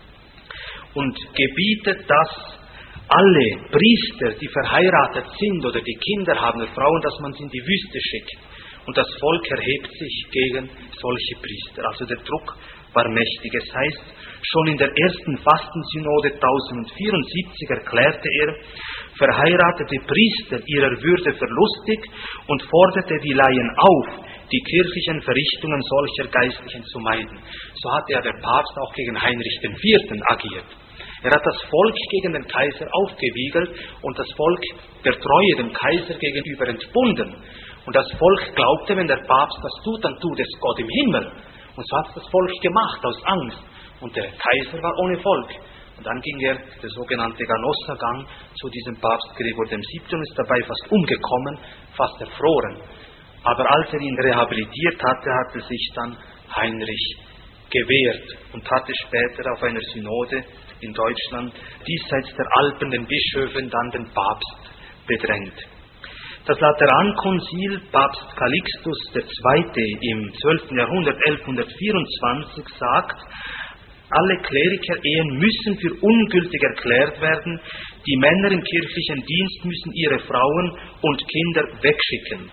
Speaker 1: und gebietet, dass alle Priester, die verheiratet sind oder die Kinder haben, Frauen, dass man sie in die Wüste schickt. Und das Volk erhebt sich gegen solche Priester. Also der Druck war mächtig. Es heißt, schon in der ersten Fastensynode tausendvierundsiebzig erklärte er, verheiratete Priester ihrer Würde verlustig und forderte die Laien auf, die kirchlichen Verrichtungen solcher Geistlichen zu meiden. So hatte ja der Papst auch gegen Heinrich der Vierte agiert. Er hat das Volk gegen den Kaiser aufgewiegelt und das Volk der Treue dem Kaiser gegenüber entbunden. Und das Volk glaubte, wenn der Papst das tut, dann tut es Gott im Himmel. Und so hat das Volk gemacht, aus Angst. Und der Kaiser war ohne Volk. Und dann ging er, der sogenannte Ganossagang, zu diesem Papst Gregor der Siebte und ist dabei fast umgekommen, fast erfroren. Aber als er ihn rehabilitiert hatte, hatte sich dann Heinrich gewehrt und hatte später auf einer Synode in Deutschland diesseits der Alpen den Bischöfen dann den Papst bedrängt. Das Laterankonzil Papst Calixtus der Zweite im zwölften Jahrhundert, elfhundertvierundzwanzig, sagt, alle Kleriker-Ehen müssen für ungültig erklärt werden, die Männer im kirchlichen Dienst müssen ihre Frauen und Kinder wegschicken.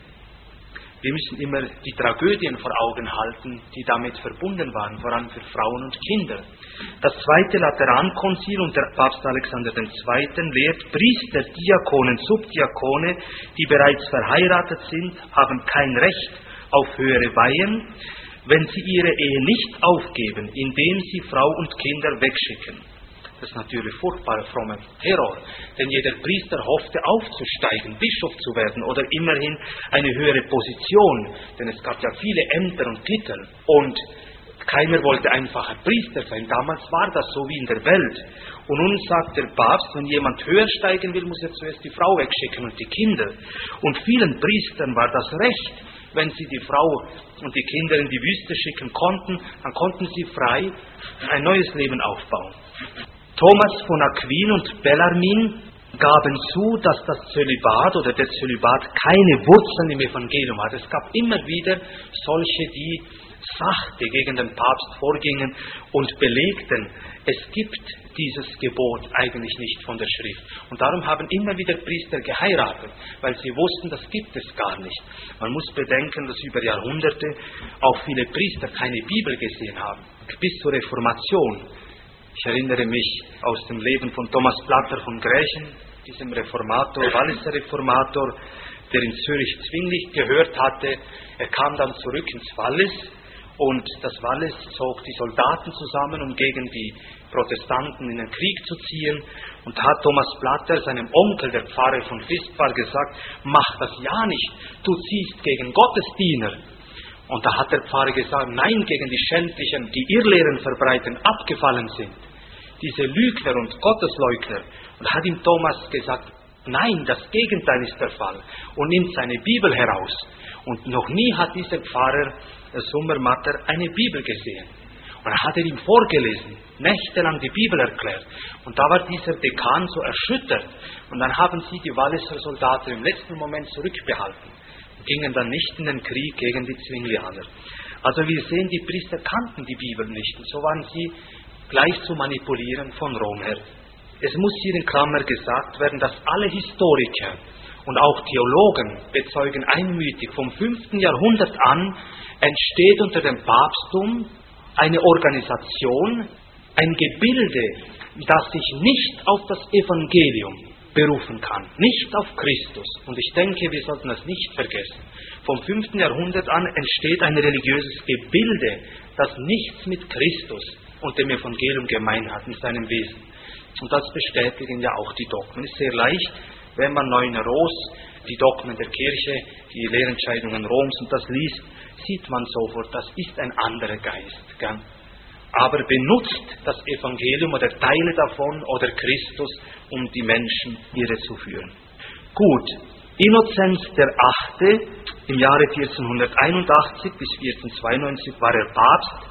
Speaker 1: Wir müssen immer die Tragödien vor Augen halten, die damit verbunden waren, vor allem für Frauen und Kinder. Das Zweite Laterankonzil unter Papst Alexander der Zweite lehrt, Priester, Diakonen, Subdiakone, die bereits verheiratet sind, haben kein Recht auf höhere Weihen, wenn sie ihre Ehe nicht aufgeben, indem sie Frau und Kinder wegschicken. Das ist natürlich furchtbarer frommer Terror, denn jeder Priester hoffte aufzusteigen, Bischof zu werden oder immerhin eine höhere Position, denn es gab ja viele Ämter und Titel und keiner wollte einfach ein Priester sein. Damals war das so wie in der Welt. Und nun sagt der Papst, wenn jemand höher steigen will, muss er zuerst die Frau wegschicken und die Kinder. Und vielen Priestern war das recht. Wenn sie die Frau und die Kinder in die Wüste schicken konnten, dann konnten sie frei ein neues Leben aufbauen. Thomas von Aquin und Bellarmin gaben zu, dass das Zölibat oder der Zölibat keine Wurzeln im Evangelium hat. Es gab immer wieder solche, die sachte gegen den Papst vorgingen und belegten, es gibt dieses Gebot eigentlich nicht von der Schrift. Und darum haben immer wieder Priester geheiratet, weil sie wussten, das gibt es gar nicht. Man muss bedenken, dass über Jahrhunderte auch viele Priester keine Bibel gesehen haben, bis zur Reformation. Ich erinnere mich aus dem Leben von Thomas Platter von Grächen, diesem Reformator, Walliser Reformator, der in Zürich-Zwingli gehört hatte. Er kam dann zurück ins Wallis und das Wallis zog die Soldaten zusammen, um gegen die Protestanten in den Krieg zu ziehen. Und da hat Thomas Platter seinem Onkel, der Pfarrer von Fispar, gesagt, mach das ja nicht, du ziehst gegen Gottesdiener. Und da hat der Pfarrer gesagt, nein, gegen die Schändlichen, die Irrlehren verbreiten, abgefallen sind. Diese Lügner und Gottesleugner. Und hat ihm Thomas gesagt, nein, das Gegenteil ist der Fall. Und nimmt seine Bibel heraus. Und noch nie hat dieser Pfarrer Sommermatter eine Bibel gesehen. Und er hat er ihm vorgelesen, nächtelang die Bibel erklärt. Und da war dieser Dekan so erschüttert. Und dann haben sie die Walliser Soldaten im letzten Moment zurückbehalten. Gingen dann nicht in den Krieg gegen die Zwinglianer. Also wir sehen, die Priester kannten die Bibel nicht. Und so waren sie gleich zu manipulieren von Rom her. Es muss hier in Klammer gesagt werden, dass alle Historiker und auch Theologen bezeugen einmütig, vom fünften Jahrhundert an entsteht unter dem Papsttum eine Organisation, ein Gebilde, das sich nicht auf das Evangelium berufen kann, nicht auf Christus. Und ich denke, wir sollten das nicht vergessen. Vom fünften Jahrhundert an entsteht ein religiöses Gebilde, das nichts mit Christus und dem Evangelium gemein hat in seinem Wesen. Und das bestätigen ja auch die Dogmen. Es ist sehr leicht, wenn man Neuneros, die Dogmen der Kirche, die Lehrentscheidungen Roms und das liest, sieht man sofort, das ist ein anderer Geist. Gell? Aber benutzt das Evangelium oder Teile davon oder Christus, um die Menschen irre zu führen. Gut, Innozenz der Achte im Jahre vierzehnhunderteinundachtzig bis vierzehnhundertzweiundneunzig war er Papst,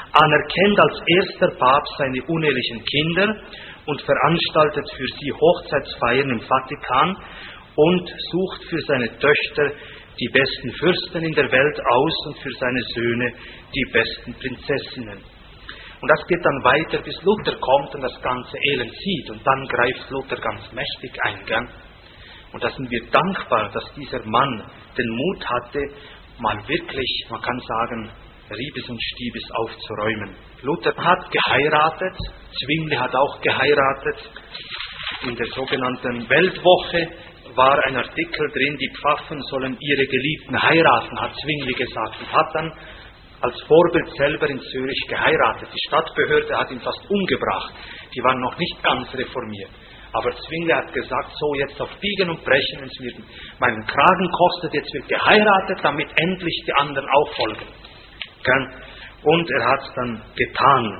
Speaker 1: anerkennt als erster Papst seine unehelichen Kinder und veranstaltet für sie Hochzeitsfeiern im Vatikan und sucht für seine Töchter die besten Fürsten in der Welt aus und für seine Söhne die besten Prinzessinnen. Und das geht dann weiter, bis Luther kommt und das ganze Elend sieht. Und dann greift Luther ganz mächtig ein. Gell? Und da sind wir dankbar, dass dieser Mann den Mut hatte, mal wirklich, man kann sagen, Riebes und Stiebes aufzuräumen. Luther hat geheiratet, Zwingli hat auch geheiratet. In der sogenannten Weltwoche war ein Artikel drin, die Pfaffen sollen ihre Geliebten heiraten, hat Zwingli gesagt. Und hat dann als Vorbild selber in Zürich geheiratet. Die Stadtbehörde hat ihn fast umgebracht. Die waren noch nicht ganz reformiert. Aber Zwingli hat gesagt, so jetzt auf Biegen und Brechen, wenn es mir meinen Kragen kostet, jetzt wird geheiratet, damit endlich die anderen auch folgen. Und er hat es dann getan.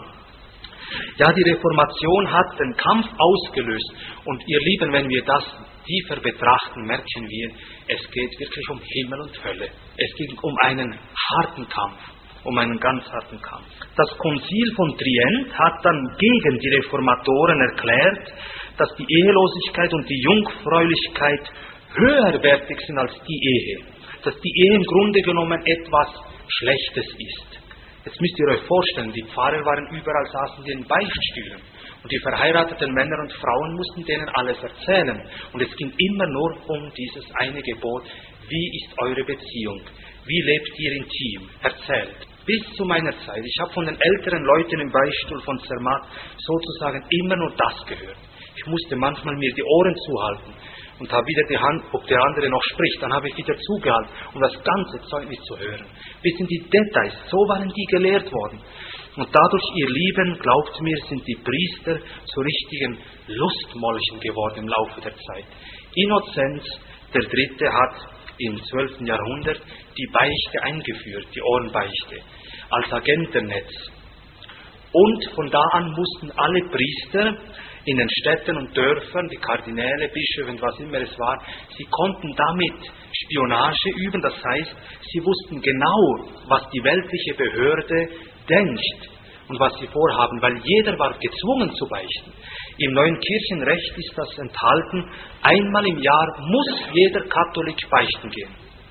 Speaker 1: Ja, die Reformation hat den Kampf ausgelöst. Und ihr Lieben, wenn wir das tiefer betrachten, merken wir, es geht wirklich um Himmel und Hölle. Es ging um einen harten Kampf, um einen ganz harten Kampf. Das Konzil von Trient hat dann gegen die Reformatoren erklärt, dass die Ehelosigkeit und die Jungfräulichkeit höherwertig sind als die Ehe. Dass die Ehe im Grunde genommen etwas Schlechtes ist. Jetzt müsst ihr euch vorstellen, die Pfarrer waren überall, saßen sie in Beichtstühlen. Und die verheirateten Männer und Frauen mussten denen alles erzählen. Und es ging immer nur um dieses eine Gebot. Wie ist eure Beziehung? Wie lebt ihr intim? Erzählt. Bis zu meiner Zeit. Ich habe von den älteren Leuten im Beichtstuhl von Zermatt sozusagen immer nur das gehört. Ich musste manchmal mir die Ohren zuhalten und habe wieder die Hand, ob der andere noch spricht, dann habe ich wieder zugehalten, um das ganze Zeugnis zu hören. Bis in die Details, so waren die gelehrt worden. Und dadurch, ihr Lieben, glaubt mir, sind die Priester zu richtigen Lustmolchen geworden im Laufe der Zeit. Innozenz der Dritte hat im zwölften Jahrhundert die Beichte eingeführt, die Ohrenbeichte, als Agentennetz. Und von da an mussten alle Priester in den Städten und Dörfern, die Kardinäle, Bischöfe und was immer es war, sie konnten damit Spionage üben, das heißt, sie wussten genau, was die weltliche Behörde denkt und was sie vorhaben, weil jeder war gezwungen zu beichten. Im neuen Kirchenrecht ist das enthalten, einmal im Jahr muss jeder Katholik beichten gehen.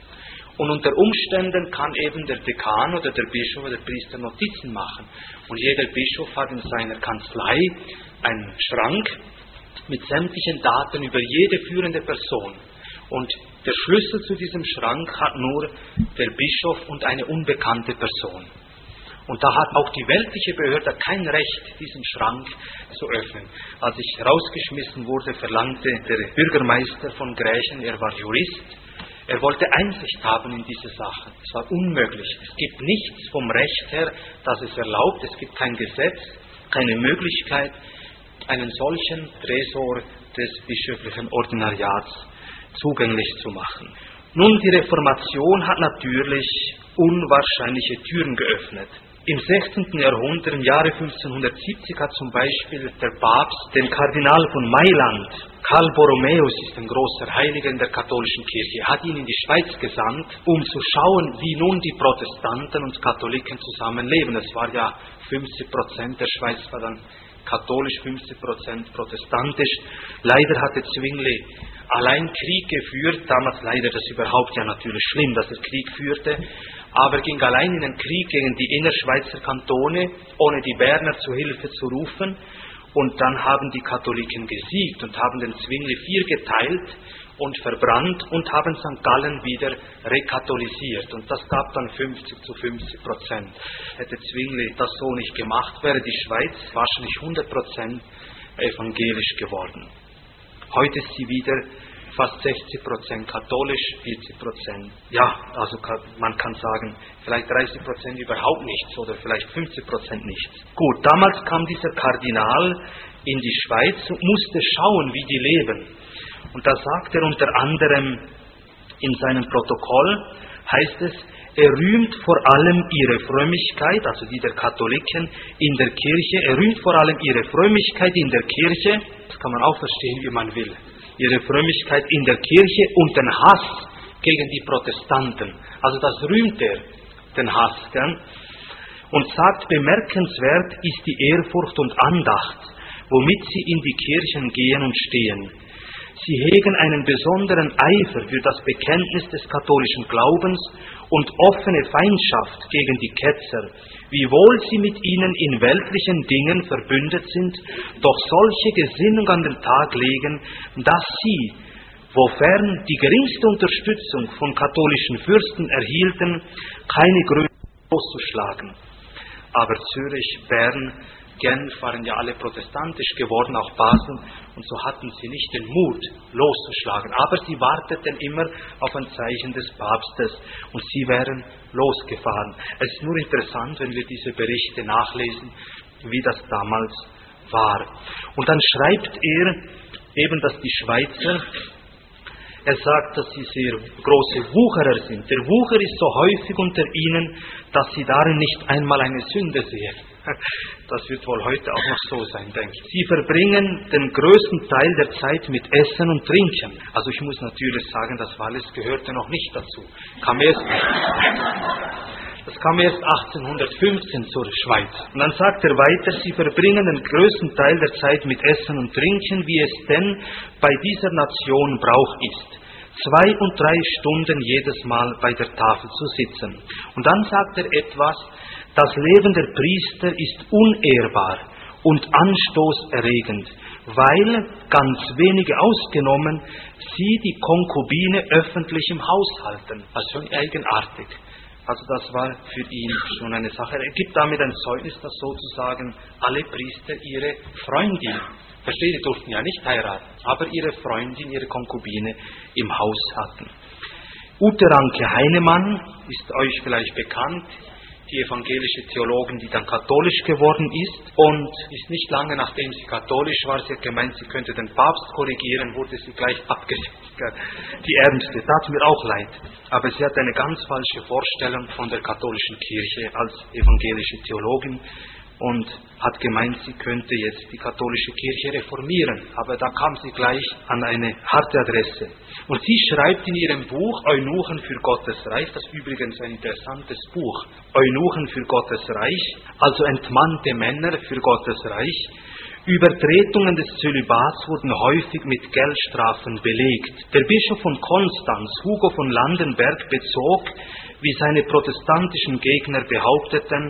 Speaker 1: Und unter Umständen kann eben der Dekan oder der Bischof oder der Priester Notizen machen. Und jeder Bischof hat in seiner Kanzlei einen Schrank mit sämtlichen Daten über jede führende Person. Und der Schlüssel zu diesem Schrank hat nur der Bischof und eine unbekannte Person. Und da hat auch die weltliche Behörde kein Recht, diesen Schrank zu öffnen. Als ich rausgeschmissen wurde, verlangte der Bürgermeister von Grächen, er war Jurist, er wollte Einsicht haben in diese Sachen. Es war unmöglich. Es gibt nichts vom Recht her, das es erlaubt. Es gibt kein Gesetz, keine Möglichkeit, einen solchen Tresor des bischöflichen Ordinariats zugänglich zu machen. Nun, die Reformation hat natürlich unwahrscheinliche Türen geöffnet. Im sechzehnten Jahrhundert, im Jahre fünfzehnhundertsiebzig, hat zum Beispiel der Papst den Kardinal von Mailand, Karl Borromäus ist ein großer Heiliger in der katholischen Kirche, hat ihn in die Schweiz gesandt, um zu schauen, wie nun die Protestanten und Katholiken zusammenleben. Es war ja fünfzig Prozent der Schweiz war dann katholisch, fünfzig Prozent protestantisch. Leider hatte Zwingli allein Krieg geführt, damals leider das überhaupt ja natürlich schlimm, dass er Krieg führte, aber ging allein in den Krieg gegen die Innerschweizer Kantone, ohne die Berner zu Hilfe zu rufen. Und dann haben die Katholiken gesiegt und haben den Zwingli viergeteilt und verbrannt und haben Sankt Gallen wieder rekatholisiert. Und das gab dann fünfzig zu fünfzig Prozent. Hätte Zwingli das so nicht gemacht, wäre die Schweiz wahrscheinlich hundert Prozent evangelisch geworden. Heute ist sie wieder fast sechzig Prozent katholisch, vierzig Prozent, ja, also man kann sagen, vielleicht dreißig Prozent überhaupt nichts oder vielleicht fünfzig Prozent nichts. Gut, damals kam dieser Kardinal in die Schweiz und musste schauen, wie die leben. Und da sagt er unter anderem in seinem Protokoll, heißt es, er rühmt vor allem ihre Frömmigkeit, also die der Katholiken in der Kirche, er rühmt vor allem ihre Frömmigkeit in der Kirche, das kann man auch verstehen, wie man will, ihre Frömmigkeit in der Kirche und den Hass gegen die Protestanten. Also das rühmt er, den Hass. Gell? und sagt, bemerkenswert ist die Ehrfurcht und Andacht, womit sie in die Kirchen gehen und stehen. Sie hegen einen besonderen Eifer für das Bekenntnis des katholischen Glaubens und offene Feindschaft gegen die Ketzer, wiewohl sie mit ihnen in weltlichen Dingen verbündet sind, doch solche Gesinnung an den Tag legen, dass sie, wofern die geringste Unterstützung von katholischen Fürsten erhielten, keine Gründe auszuschlagen. Aber Zürich, Bern, Genf waren ja alle protestantisch geworden, auch Basel, und so hatten sie nicht den Mut, loszuschlagen. Aber sie warteten immer auf ein Zeichen des Papstes und sie wären losgefahren. Es ist nur interessant, wenn wir diese Berichte nachlesen, wie das damals war. Und dann schreibt er eben, dass die Schweizer, er sagt, dass sie sehr große Wucherer sind. Der Wucher ist so häufig unter ihnen, dass sie darin nicht einmal eine Sünde sehen. Das wird wohl heute auch noch so sein, denke ich. Sie verbringen den größten Teil der Zeit mit Essen und Trinken. Also ich muss natürlich sagen, das Wallis gehörte noch nicht dazu. Kam erst, das kam erst achtzehnhundertfünfzehn zur Schweiz. Und dann sagt er weiter, sie verbringen den größten Teil der Zeit mit Essen und Trinken, wie es denn bei dieser Nation Brauch ist. Zwei und drei Stunden jedes Mal bei der Tafel zu sitzen. Und dann sagt er etwas, das Leben der Priester ist unehrbar und anstoßerregend, weil, ganz wenige ausgenommen, sie die Konkubine öffentlich im Haus halten. Also schon eigenartig. Also das war für ihn schon eine Sache. Er gibt damit ein Zeugnis, dass sozusagen alle Priester ihre Freundin, versteht, die durften ja nicht heiraten, aber ihre Freundin, ihre Konkubine im Haus hatten. Ute Ranke Heinemann ist euch vielleicht bekannt, die evangelische Theologin, die dann katholisch geworden ist, und ist nicht lange nachdem sie katholisch war, sie hat gemeint, sie könnte den Papst korrigieren, wurde sie gleich abgesetzt. Die Ärmste, tat mir auch leid, aber sie hat eine ganz falsche Vorstellung von der katholischen Kirche als evangelische Theologin und hat gemeint, sie könnte jetzt die katholische Kirche reformieren, aber da kam sie gleich an eine harte Adresse. Und sie schreibt in ihrem Buch Eunuchen für Gottes Reich, das ist übrigens ein interessantes Buch, Eunuchen für Gottes Reich, also entmannte Männer für Gottes Reich. Übertretungen des Zölibats wurden häufig mit Geldstrafen belegt. Der Bischof von Konstanz, Hugo von Landenberg, bezog, wie seine protestantischen Gegner behaupteten,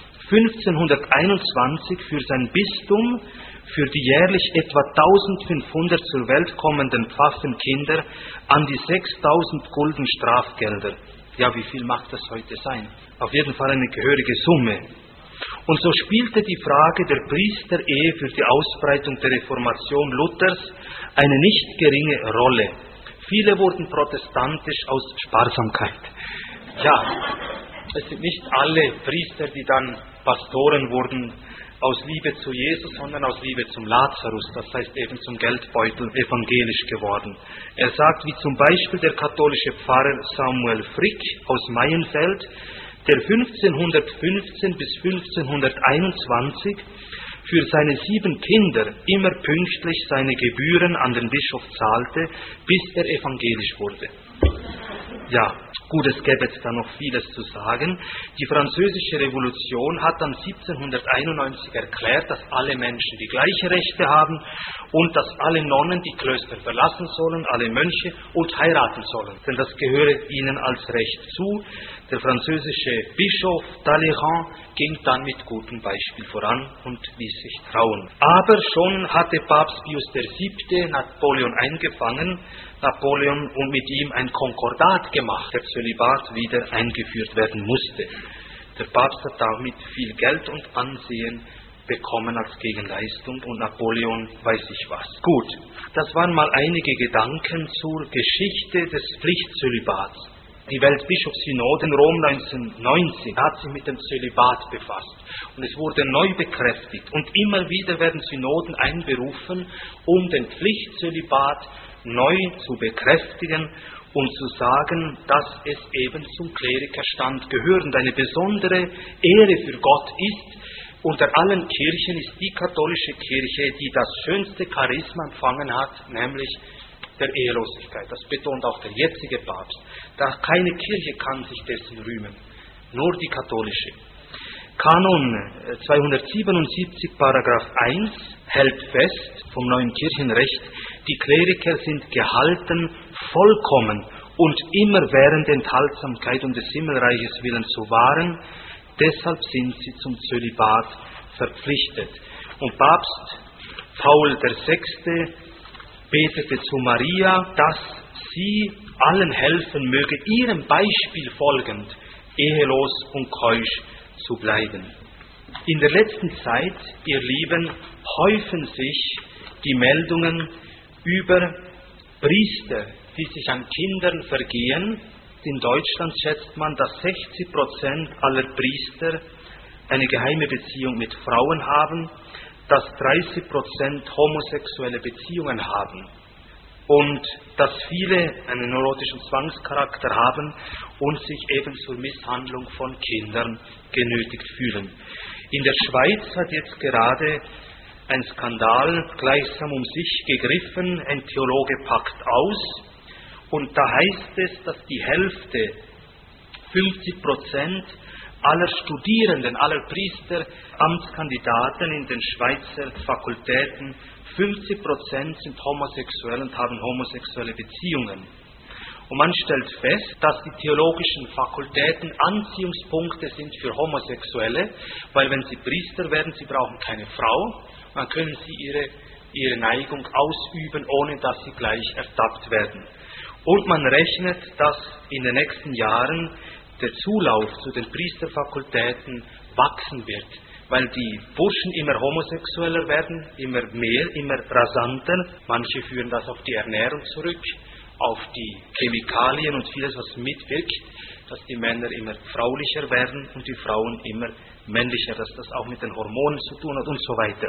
Speaker 1: fünfzehnhunderteinundzwanzig für sein Bistum, für die jährlich etwa eintausendfünfhundert zur Welt kommenden Pfaffenkinder an die sechstausend Gulden Strafgelder. Ja, wie viel mag das heute sein? Auf jeden Fall eine gehörige Summe. Und so spielte die Frage der Priesterehe für die Ausbreitung der Reformation Luthers eine nicht geringe Rolle. Viele wurden protestantisch aus Sparsamkeit. Ja, es sind nicht alle Priester, die dann Pastoren wurden aus Liebe zu Jesus, sondern aus Liebe zum Lazarus, das heißt eben zum Geldbeutel, evangelisch geworden. Er sagt, wie zum Beispiel der katholische Pfarrer Samuel Frick aus Maienfeld, der fünfzehnhundertfünfzehn bis fünfzehnhunderteinundzwanzig für seine sieben Kinder immer pünktlich seine Gebühren an den Bischof zahlte, bis er evangelisch wurde. Ja, gut, es gäbe jetzt da noch vieles zu sagen. Die Französische Revolution hat dann siebzehnhunderteinundneunzig erklärt, dass alle Menschen die gleichen Rechte haben und dass alle Nonnen die Klöster verlassen sollen, alle Mönche, und heiraten sollen. Denn das gehöre ihnen als Recht zu. Der französische Bischof Talleyrand ging dann mit gutem Beispiel voran und ließ sich trauen. Aber schon hatte Papst Pius der Siebte Napoleon eingefangen, Napoleon und mit ihm ein Konkordat gemacht, der Zölibat wieder eingeführt werden musste. Der Papst hat damit viel Geld und Ansehen bekommen als Gegenleistung und Napoleon weiß ich was. Gut, das waren mal einige Gedanken zur Geschichte des Pflichtzölibats. Die Weltbischofssynode in Rom neunzehnhundertneunzehn hat sich mit dem Zölibat befasst und es wurde neu bekräftigt und immer wieder werden Synoden einberufen, um den Pflichtzölibat neu zu bekräftigen und zu sagen, dass es eben zum Klerikerstand gehört und eine besondere Ehre für Gott ist. Unter allen Kirchen ist die katholische Kirche, die das schönste Charisma empfangen hat, nämlich der Ehelosigkeit. Das betont auch der jetzige Papst. Da keine Kirche kann sich dessen rühmen, nur die katholische. Kanon zweihundertsiebenundsiebzig, Paragraph eins hält fest vom neuen Kirchenrecht, die Kleriker sind gehalten, vollkommen und immerwährende Enthaltsamkeit um des Himmelreiches willen zu wahren, deshalb sind sie zum Zölibat verpflichtet. Und Papst Paul der Sechste betete zu Maria, dass sie allen helfen möge, ihrem Beispiel folgend, ehelos und keusch zu bleiben. In der letzten Zeit, ihr Lieben, häufen sich die Meldungen über Priester, die sich an Kindern vergehen. In Deutschland schätzt man, dass sechzig Prozent aller Priester eine geheime Beziehung mit Frauen haben, dass dreißig Prozent homosexuelle Beziehungen haben und dass viele einen neurotischen Zwangscharakter haben und sich eben zur Misshandlung von Kindern genötigt fühlen. In der Schweiz hat jetzt gerade ein Skandal gleichsam um sich gegriffen, ein Theologe packt aus und da heißt es, dass die Hälfte, fünfzig Prozent aller Studierenden, aller Priester, Amtskandidaten in den Schweizer Fakultäten, fünfzig Prozent sind homosexuell und haben homosexuelle Beziehungen. Und man stellt fest, dass die theologischen Fakultäten Anziehungspunkte sind für Homosexuelle, weil wenn sie Priester werden, sie brauchen keine Frau, dann können sie ihre, ihre Neigung ausüben, ohne dass sie gleich ertappt werden. Und man rechnet, dass in den nächsten Jahren der Zulauf zu den Priesterfakultäten wachsen wird, weil die Burschen immer homosexueller werden, immer mehr, immer rasanter. Manche führen das auf die Ernährung zurück, auf die Chemikalien und vieles, was mitwirkt, dass die Männer immer fraulicher werden und die Frauen immer männlicher, dass das auch mit den Hormonen zu tun hat und so weiter.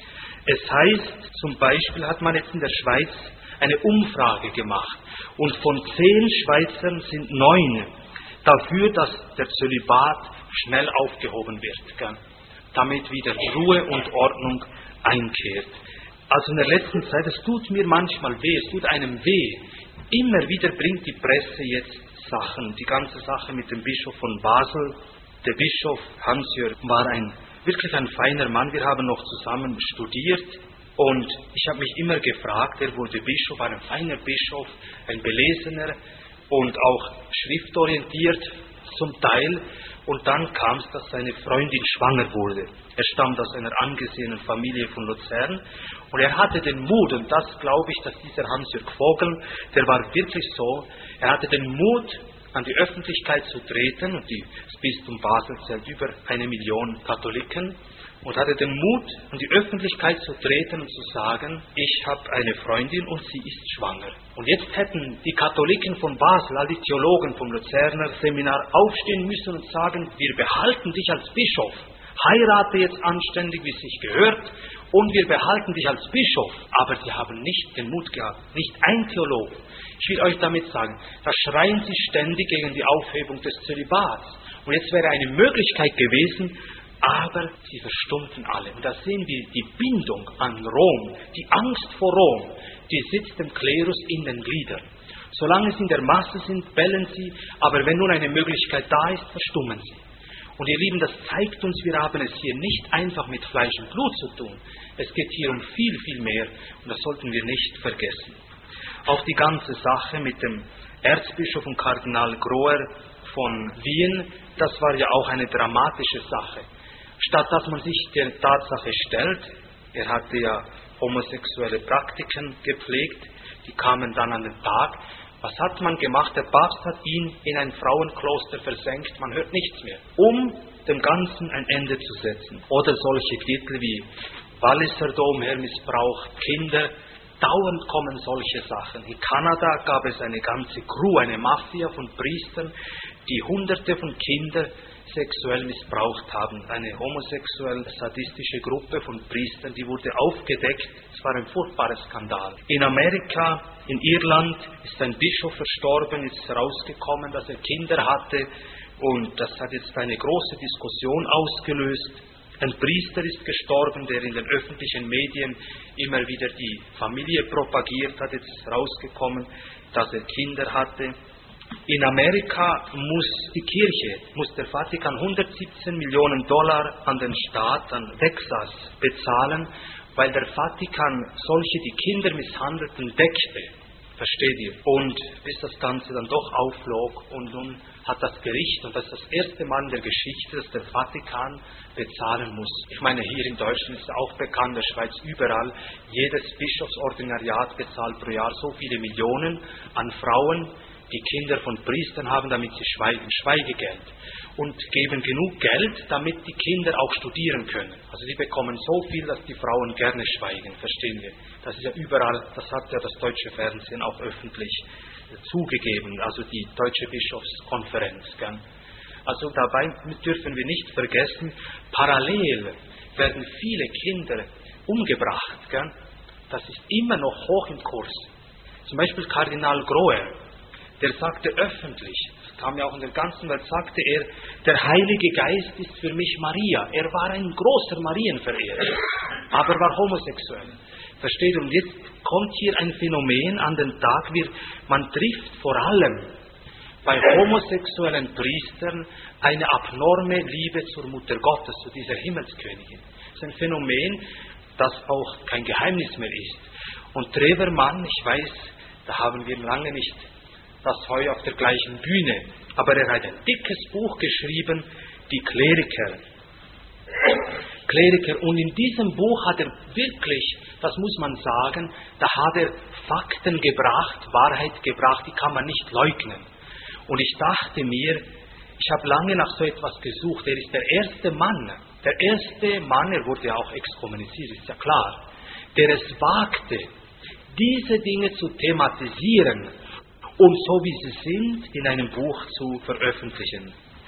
Speaker 1: Es heißt, zum Beispiel hat man jetzt in der Schweiz eine Umfrage gemacht und von zehn Schweizern sind neun dafür, dass der Zölibat schnell aufgehoben wird, gell? Damit wieder Ruhe und Ordnung einkehrt. Also in der letzten Zeit, es tut mir manchmal weh, es tut einem weh. Immer wieder bringt die Presse jetzt Sachen, die ganze Sache mit dem Bischof von Basel. Der Bischof Hans-Jörg war ein wirklich ein feiner Mann, wir haben noch zusammen studiert. Und ich habe mich immer gefragt, er wurde Bischof, ein feiner Bischof, ein belesener und auch schriftorientiert zum Teil. Und dann kam es, dass seine Freundin schwanger wurde. Er stammt aus einer angesehenen Familie von Luzern und er hatte den Mut, und das glaube ich, dass dieser Hans-Jörg Vogel, der war wirklich so, er hatte den Mut, an die Öffentlichkeit zu treten, und die, das Bistum Basel zählt über eine Million Katholiken, und hatte den Mut, an die Öffentlichkeit zu treten und zu sagen, ich habe eine Freundin und sie ist schwanger. Und jetzt hätten die Katholiken von Basel, all die Theologen vom Luzerner Seminar aufstehen müssen und sagen, wir behalten dich als Bischof, heirate jetzt anständig, wie es sich gehört, und wir behalten dich als Bischof. Aber sie haben nicht den Mut gehabt, nicht ein Theologe. Ich will euch damit sagen, da schreien sie ständig gegen die Aufhebung des Zölibats. Und jetzt wäre eine Möglichkeit gewesen, aber sie verstummten alle. Und da sehen wir die Bindung an Rom, die Angst vor Rom, die sitzt dem Klerus in den Gliedern. Solange sie in der Masse sind, bellen sie, aber wenn nun eine Möglichkeit da ist, verstummen sie. Und ihr Lieben, das zeigt uns, wir haben es hier nicht einfach mit Fleisch und Blut zu tun. Es geht hier um viel, viel mehr und das sollten wir nicht vergessen. Auch die ganze Sache mit dem Erzbischof und Kardinal Groer von Wien, das war ja auch eine dramatische Sache. Statt dass man sich der Tatsache stellt, er hatte ja homosexuelle Praktiken gepflegt, die kamen dann an den Tag. Was hat man gemacht? Der Papst hat ihn in ein Frauenkloster versenkt, man hört nichts mehr, um dem Ganzen ein Ende zu setzen. Oder solche Titel wie Walliser Domherr missbraucht Kinder, dauernd kommen solche Sachen. In Kanada gab es eine ganze Crew, eine Mafia von Priestern, die Hunderte von Kindern sexuell missbraucht haben. Eine homosexuell sadistische Gruppe von Priestern, die wurde aufgedeckt. Es war ein furchtbarer Skandal. In Amerika, in Irland ist ein Bischof verstorben, ist herausgekommen, dass er Kinder hatte und das hat jetzt eine große Diskussion ausgelöst. Ein Priester ist gestorben, der in den öffentlichen Medien immer wieder die Familie propagiert hat. Jetzt ist herausgekommen, dass er Kinder hatte. In Amerika muss die Kirche, muss der Vatikan hundertsiebzehn Millionen Dollar an den Staat, an Texas bezahlen, weil der Vatikan solche, die Kinder misshandelten, deckte. Versteht ihr? Und bis das Ganze dann doch aufflog und nun hat das Gericht, und das ist das erste Mal in der Geschichte, dass der Vatikan bezahlen muss. Ich meine, hier in Deutschland ist es auch bekannt, in der Schweiz überall, jedes Bischofsordinariat bezahlt pro Jahr so viele Millionen an Frauen, die Kinder von Priestern haben, damit sie schweigen, Schweigegeld, und geben genug Geld, damit die Kinder auch studieren können. Also sie bekommen so viel, dass die Frauen gerne schweigen, verstehen wir. Das ist ja überall, das hat ja das deutsche Fernsehen auch öffentlich zugegeben, also die Deutsche Bischofskonferenz. Gell? Also dabei dürfen wir nicht vergessen, parallel werden viele Kinder umgebracht. Gell? Das ist immer noch hoch im Kurs. Zum Beispiel Kardinal Groer, der sagte öffentlich, das kam ja auch in der ganzen Welt, sagte er, der Heilige Geist ist für mich Maria. Er war ein großer Marienverehrer, aber war homosexuell. Versteht ihr? Und jetzt kommt hier ein Phänomen an den Tag, wie man trifft vor allem bei homosexuellen Priestern eine abnorme Liebe zur Mutter Gottes, zu dieser Himmelskönigin. Das ist ein Phänomen, das auch kein Geheimnis mehr ist. Und Trevermann, ich weiß, da haben wir lange nicht das Heu auf der gleichen Bühne, aber er hat ein dickes Buch geschrieben, die Kleriker. Kleriker. Und in diesem Buch hat er wirklich, das muss man sagen, da hat er Fakten gebracht, Wahrheit gebracht, die kann man nicht leugnen. Und ich dachte mir, ich habe lange nach so etwas gesucht, er ist der erste Mann, der erste Mann, er wurde ja auch exkommuniziert, ist ja klar, der es wagte, diese Dinge zu thematisieren und so wie sie sind in einem Buch zu veröffentlichen.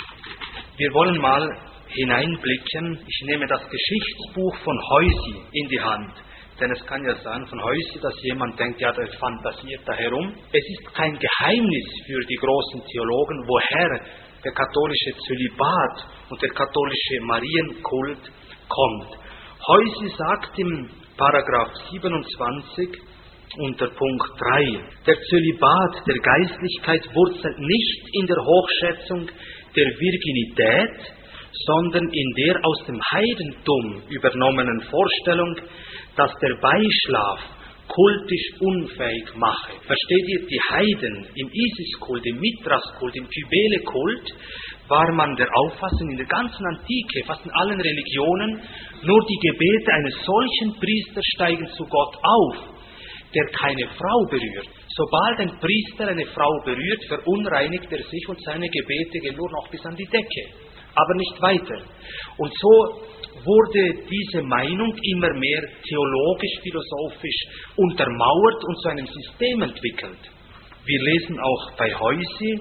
Speaker 1: Wir wollen mal hineinblicken. Ich nehme das Geschichtsbuch von Heusi in die Hand. Denn es kann ja sein von Heusi, dass jemand denkt, ja, der fantasiert da herum. Es ist kein Geheimnis für die großen Theologen, woher der katholische Zölibat und der katholische Marienkult kommt. Heusi sagt im Paragraph siebenundzwanzig unter Punkt drei, der Zölibat der Geistlichkeit wurzelt nicht in der Hochschätzung der Virginität, sondern in der aus dem Heidentum übernommenen Vorstellung, dass der Beischlaf kultisch unfähig mache. Versteht ihr, die Heiden im Isis-Kult, im Mithras-Kult, im Kybele-Kult war man der Auffassung in der ganzen Antike, fast in allen Religionen, nur die Gebete eines solchen Priesters steigen zu Gott auf, der keine Frau berührt. Sobald ein Priester eine Frau berührt, verunreinigt er sich und seine Gebete gehen nur noch bis an die Decke, aber nicht weiter. Und so wurde diese Meinung immer mehr theologisch, philosophisch untermauert und zu einem System entwickelt. Wir lesen auch bei Heusi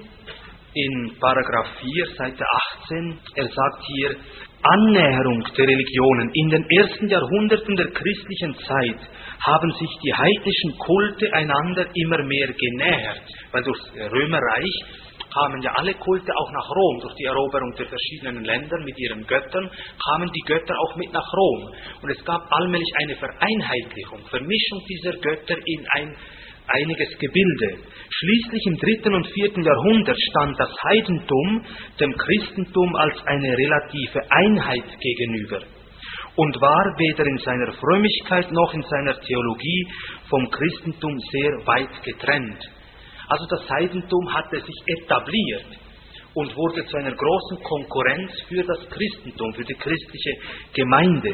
Speaker 1: in Paragraph vier, Seite achtzehn, er sagt hier, Annäherung der Religionen. In den ersten Jahrhunderten der christlichen Zeit haben sich die heidnischen Kulte einander immer mehr genähert, weil durch das Römerreich kamen ja alle Kulte auch nach Rom. Durch die Eroberung der verschiedenen Länder mit ihren Göttern kamen die Götter auch mit nach Rom. Und es gab allmählich eine Vereinheitlichung, Vermischung dieser Götter in ein einiges Gebilde. Schließlich im dritten und vierten Jahrhundert stand das Heidentum dem Christentum als eine relative Einheit gegenüber und war weder in seiner Frömmigkeit noch in seiner Theologie vom Christentum sehr weit getrennt. Also das Heidentum hatte sich etabliert und wurde zu einer großen Konkurrenz für das Christentum, für die christliche Gemeinde.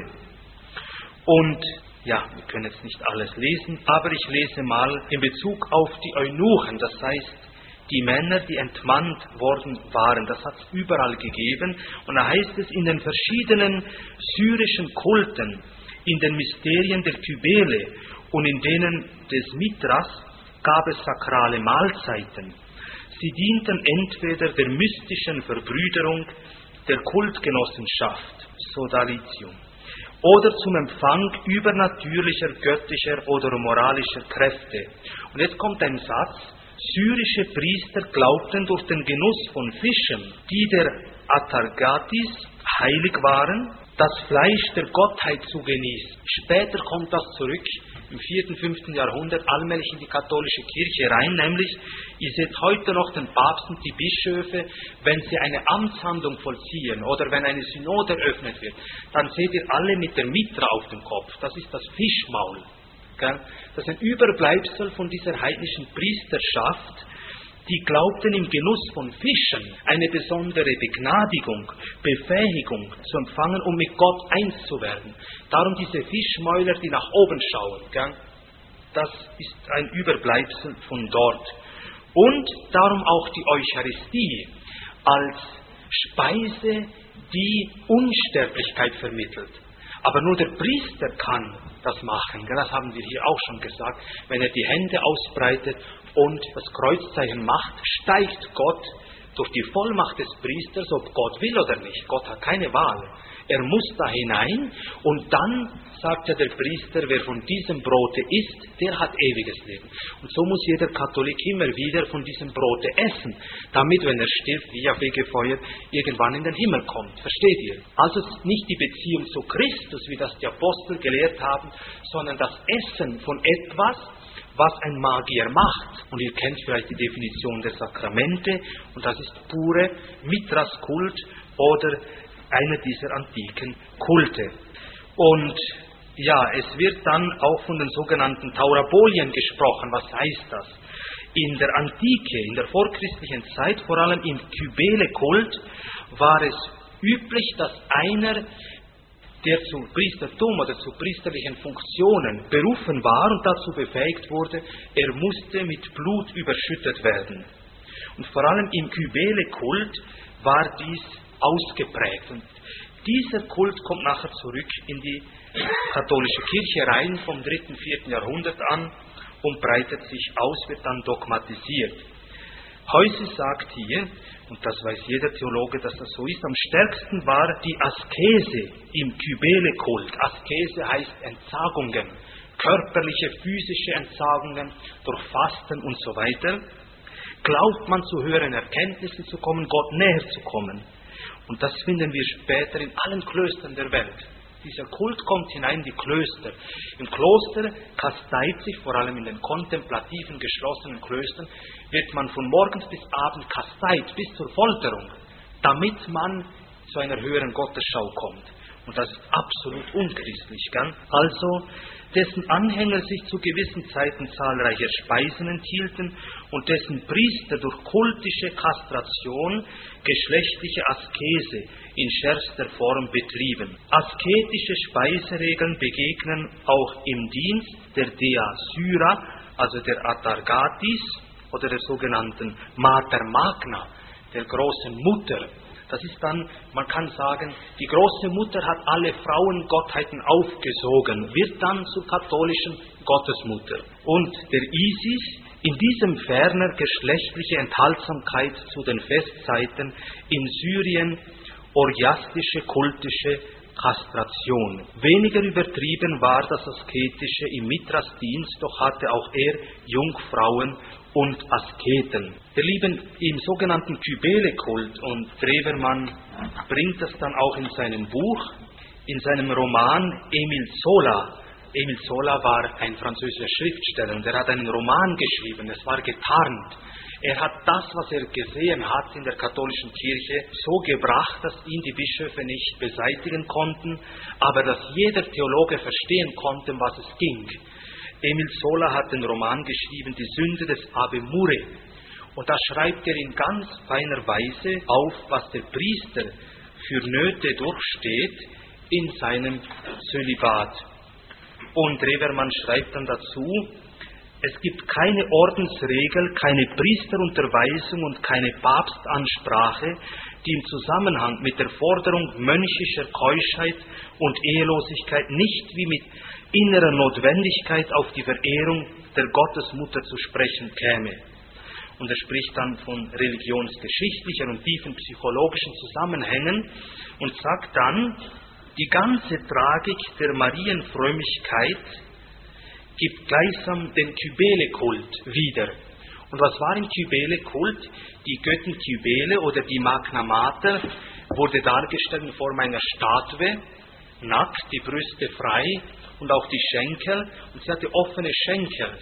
Speaker 1: Und ja, wir können jetzt nicht alles lesen, aber ich lese mal in Bezug auf die Eunuchen, das heißt die Männer, die entmannt worden waren. Das hat es überall gegeben. Und da heißt es, in den verschiedenen syrischen Kulten, in den Mysterien der Kybele und in denen des Mithras gab es sakrale Mahlzeiten. Sie dienten entweder der mystischen Verbrüderung, der Kultgenossenschaft, Sodalitium, oder zum Empfang übernatürlicher, göttlicher oder moralischer Kräfte. Und jetzt kommt ein Satz, syrische Priester glaubten durch den Genuss von Fischen, die der Atargatis heilig waren, das Fleisch der Gottheit zu genießen. Später kommt das zurück im vierten, fünften Jahrhundert allmählich in die katholische Kirche rein, nämlich ihr seht heute noch den Papst und die Bischöfe, wenn sie eine Amtshandlung vollziehen oder wenn eine Synode eröffnet wird, dann seht ihr alle mit der Mitra auf dem Kopf. Das ist das Fischmaul. Gell? Das ist ein Überbleibsel von dieser heidnischen Priesterschaft, die glaubten, im Genuss von Fischen eine besondere Begnadigung, Befähigung zu empfangen, um mit Gott eins zu werden. Darum diese Fischmäuler, die nach oben schauen, gell? Das ist ein Überbleibsel von dort. Und darum auch die Eucharistie als Speise, die Unsterblichkeit vermittelt. Aber nur der Priester kann das machen. Das haben wir hier auch schon gesagt. Wenn er die Hände ausbreitet und das Kreuzzeichen macht, steigt Gott durch die Vollmacht des Priesters, ob Gott will oder nicht. Gott hat keine Wahl. Er muss da hinein und dann sagt ja der Priester, wer von diesem Brote isst, der hat ewiges Leben. Und so muss jeder Katholik immer wieder von diesem Brote essen, damit, wenn er stirbt, wie auf Fegefeuer, irgendwann in den Himmel kommt. Versteht ihr? Also es ist nicht die Beziehung zu Christus, wie das die Apostel gelehrt haben, sondern das Essen von etwas, was ein Magier macht. Und ihr kennt vielleicht die Definition der Sakramente, und das ist pure Mithraskult oder einer dieser antiken Kulte. Und ja, es wird dann auch von den sogenannten Taurabolien gesprochen. Was heißt das? In der Antike, in der vorchristlichen Zeit, vor allem im Kybele-Kult, war es üblich, dass einer, der zu Priestertum oder zu priesterlichen Funktionen berufen war und dazu befähigt wurde, er musste mit Blut überschüttet werden. Und vor allem im Kybele-Kult war dies ausgeprägt. Und dieser Kult kommt nachher zurück in die katholische Kirche rein, vom dritten, vierten Jahrhundert an, und breitet sich aus, wird dann dogmatisiert. Heusi sagt hier, und das weiß jeder Theologe, dass das so ist, am stärksten war die Askese im Kybele-Kult. Askese heißt Entsagungen, körperliche, physische Entsagungen durch Fasten und so weiter. Glaubt man zu höheren Erkenntnissen zu kommen, Gott näher zu kommen. Und das finden wir später in allen Klöstern der Welt. Dieser Kult kommt hinein in die Klöster. Im Kloster kasteit sich, vor allem in den kontemplativen, geschlossenen Klöstern, wird man von morgens bis abend kasteit, bis zur Folterung, damit man zu einer höheren Gottesschau kommt. Und das ist absolut unchristlich. Gell? Also, dessen Anhänger sich zu gewissen Zeiten zahlreicher Speisen enthielten und dessen Priester durch kultische Kastration geschlechtliche Askese in schärfster Form betrieben. Asketische Speiseregeln begegnen auch im Dienst der Dea Syra, also der Atargatis oder der sogenannten Mater Magna, der großen Mutter. Das ist dann, man kann sagen, die große Mutter hat alle Frauengottheiten aufgesogen, wird dann zur katholischen Gottesmutter. Und der Isis, in diesem ferner geschlechtliche Enthaltsamkeit zu den Festzeiten in Syrien, orgiastische, kultische Kastration. Weniger übertrieben war das Asketische im Mithrasdienst, doch hatte auch er Jungfrauen und Asketen. Ihr Lieben, im sogenannten Kybele-Kult, und Drewermann bringt das dann auch in seinem Buch, in seinem Roman Emile Zola. Emile Zola war ein französischer Schriftsteller und er hat einen Roman geschrieben, es war getarnt. Er hat das, was er gesehen hat in der katholischen Kirche, so gebracht, dass ihn die Bischöfe nicht beseitigen konnten, aber dass jeder Theologe verstehen konnte, um was es ging. Emile Zola hat den Roman geschrieben, Die Sünde des Ave Mure. Und da schreibt er in ganz feiner Weise auf, was der Priester für Nöte durchsteht in seinem Zölibat. Und Drewermann schreibt dann dazu, es gibt keine Ordensregel, keine Priesterunterweisung und keine Papstansprache, die im Zusammenhang mit der Forderung mönchischer Keuschheit und Ehelosigkeit nicht wie mit innerer Notwendigkeit auf die Verehrung der Gottesmutter zu sprechen käme. Und er spricht dann von religionsgeschichtlichen und tiefen psychologischen Zusammenhängen und sagt dann, die ganze Tragik der Marienfrömmigkeit gibt gleichsam den Kybele-Kult wieder. Und was war im Kybele-Kult? Die Göttin Kybele oder die Magna Mater wurde dargestellt in Form einer Statue, nackt, die Brüste frei und auch die Schenkel, und sie hatte offene Schenkel.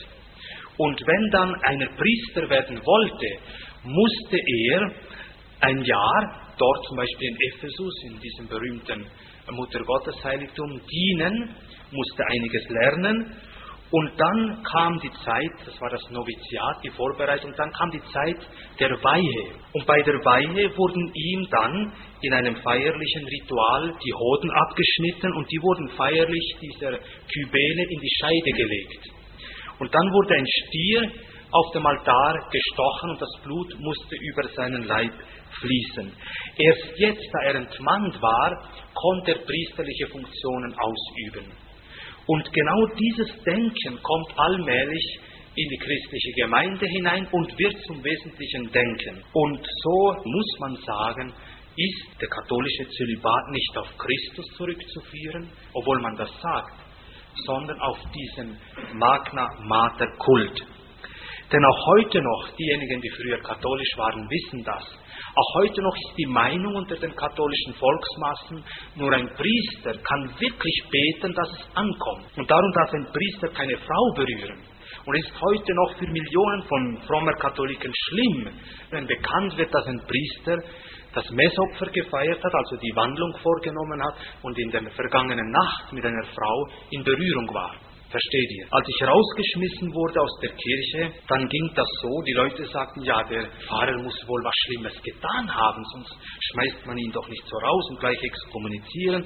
Speaker 1: Und wenn dann einer Priester werden wollte, musste er ein Jahr, dort zum Beispiel in Ephesus, in diesem berühmten Muttergottesheiligtum, dienen, musste einiges lernen. Und dann kam die Zeit, das war das Noviziat, die Vorbereitung, dann kam die Zeit der Weihe. Und bei der Weihe wurden ihm dann in einem feierlichen Ritual die Hoden abgeschnitten und die wurden feierlich dieser Kybele in die Scheide gelegt. Und dann wurde ein Stier auf dem Altar gestochen und das Blut musste über seinen Leib fließen. Erst jetzt, da er entmannt war, konnte er priesterliche Funktionen ausüben. Und genau dieses Denken kommt allmählich in die christliche Gemeinde hinein und wird zum wesentlichen Denken. Und so muss man sagen, ist der katholische Zölibat nicht auf Christus zurückzuführen, obwohl man das sagt, sondern auf diesen Magna Mater Kult. Denn auch heute noch, diejenigen, die früher katholisch waren, wissen das. Auch heute noch ist die Meinung unter den katholischen Volksmassen, nur ein Priester kann wirklich beten, dass es ankommt. Und darum darf ein Priester keine Frau berühren. Und es ist heute noch für Millionen von frommer Katholiken schlimm, wenn bekannt wird, dass ein Priester das Messopfer gefeiert hat, also die Wandlung vorgenommen hat und in der vergangenen Nacht mit einer Frau in Berührung war. Versteht ihr? Als ich rausgeschmissen wurde aus der Kirche, dann ging das so, die Leute sagten, ja, der Pfarrer muss wohl was Schlimmes getan haben, sonst schmeißt man ihn doch nicht so raus und gleich exkommunizieren.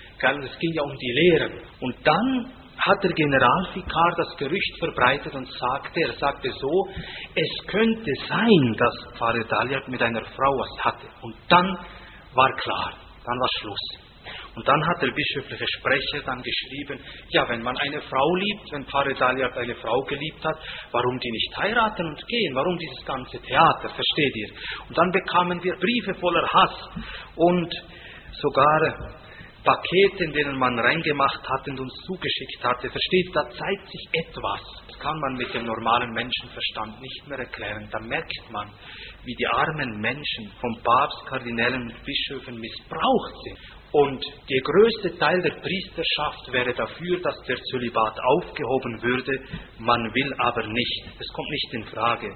Speaker 1: Es ging ja um die Lehren. Und dann hat der Generalvikar das Gerücht verbreitet und sagte, er sagte so, es könnte sein, dass Pfarrer Dalliard mit einer Frau was hatte. Und dann war klar, dann war Schluss. Und dann hat der bischöfliche Sprecher dann geschrieben, ja, wenn man eine Frau liebt, wenn Pfarrer Dalliard eine Frau geliebt hat, warum die nicht heiraten und gehen? Warum dieses ganze Theater? Versteht ihr? Und dann bekamen wir Briefe voller Hass und sogar Pakete, in denen man reingemacht hatte und uns zugeschickt hatte. Versteht ihr, da zeigt sich etwas. Das kann man mit dem normalen Menschenverstand nicht mehr erklären. Da merkt man, wie die armen Menschen vom Papst, Kardinälen und Bischöfen missbraucht sind. Und der größte Teil der Priesterschaft wäre dafür, dass der Zölibat aufgehoben würde, man will aber nicht. Es kommt nicht in Frage.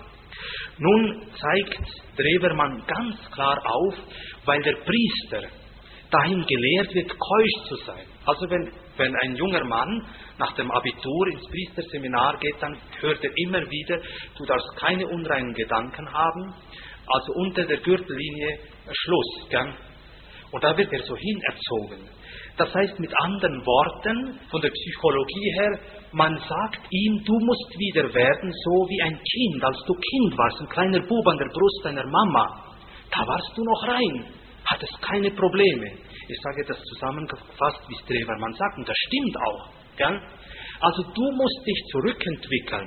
Speaker 1: Nun zeigt Drewermann ganz klar auf, weil der Priester dahin gelehrt wird, keusch zu sein. Also wenn, wenn ein junger Mann nach dem Abitur ins Priesterseminar geht, dann hört er immer wieder, du darfst keine unreinen Gedanken haben, also unter der Gürtellinie Schluss, gell? Und da wird er so hinerzogen. Das heißt mit anderen Worten, von der Psychologie her, man sagt ihm, du musst wieder werden, so wie ein Kind. Als du Kind warst, ein kleiner Bub an der Brust deiner Mama, da warst du noch rein, hattest keine Probleme. Ich sage das zusammengefasst, wie es Drewermann sagt, und das stimmt auch. Gell? Also du musst dich zurückentwickeln,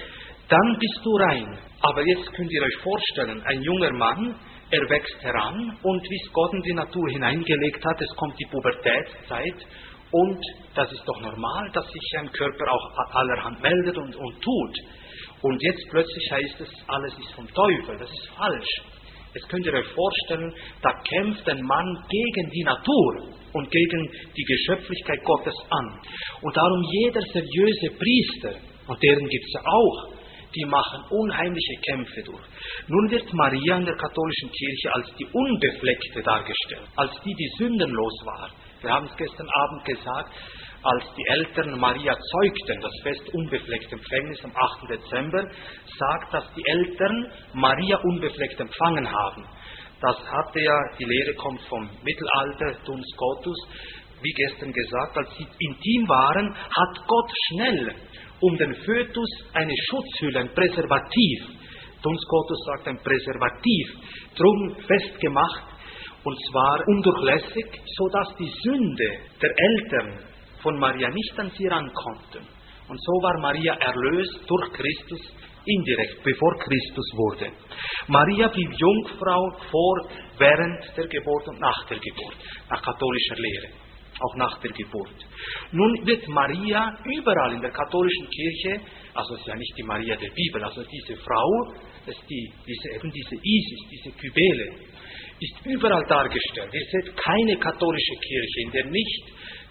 Speaker 1: dann bist du rein. Aber jetzt könnt ihr euch vorstellen, ein junger Mann, er wächst heran und wie es Gott in die Natur hineingelegt hat, es kommt die Pubertätszeit und das ist doch normal, dass sich ein Körper auch allerhand meldet und, und tut. Und jetzt plötzlich heißt es, alles ist vom Teufel. Das ist falsch. Jetzt könnt ihr euch vorstellen, da kämpft ein Mann gegen die Natur und gegen die Geschöpflichkeit Gottes an. Und darum jeder seriöse Priester, und deren gibt es ja auch, die machen unheimliche Kämpfe durch. Nun wird Maria in der katholischen Kirche als die Unbefleckte dargestellt, als die, die sündenlos war. Wir haben es gestern Abend gesagt, als die Eltern Maria zeugten, das Fest unbefleckt Empfängnis am achten Dezember, sagt, dass die Eltern Maria unbefleckt empfangen haben. Das hatte ja, die Lehre kommt vom Mittelalter, Duns Scotus, wie gestern gesagt, als sie intim waren, hat Gott schnell um den Fötus eine Schutzhülle, ein Präservativ, Duns Scotus sagt ein Präservativ, drum festgemacht, und zwar undurchlässig, sodass die Sünde der Eltern von Maria nicht an sie rankonnten. Und so war Maria erlöst durch Christus indirekt, bevor Christus wurde. Maria blieb Jungfrau vor, während der Geburt und nach der Geburt, nach katholischer Lehre, auch nach der Geburt. Nun wird Maria überall in der katholischen Kirche, also es ist ja nicht die Maria der Bibel, also diese Frau, ist die, diese, eben diese Isis, diese Kybele, ist überall dargestellt. Ihr seht keine katholische Kirche, in der nicht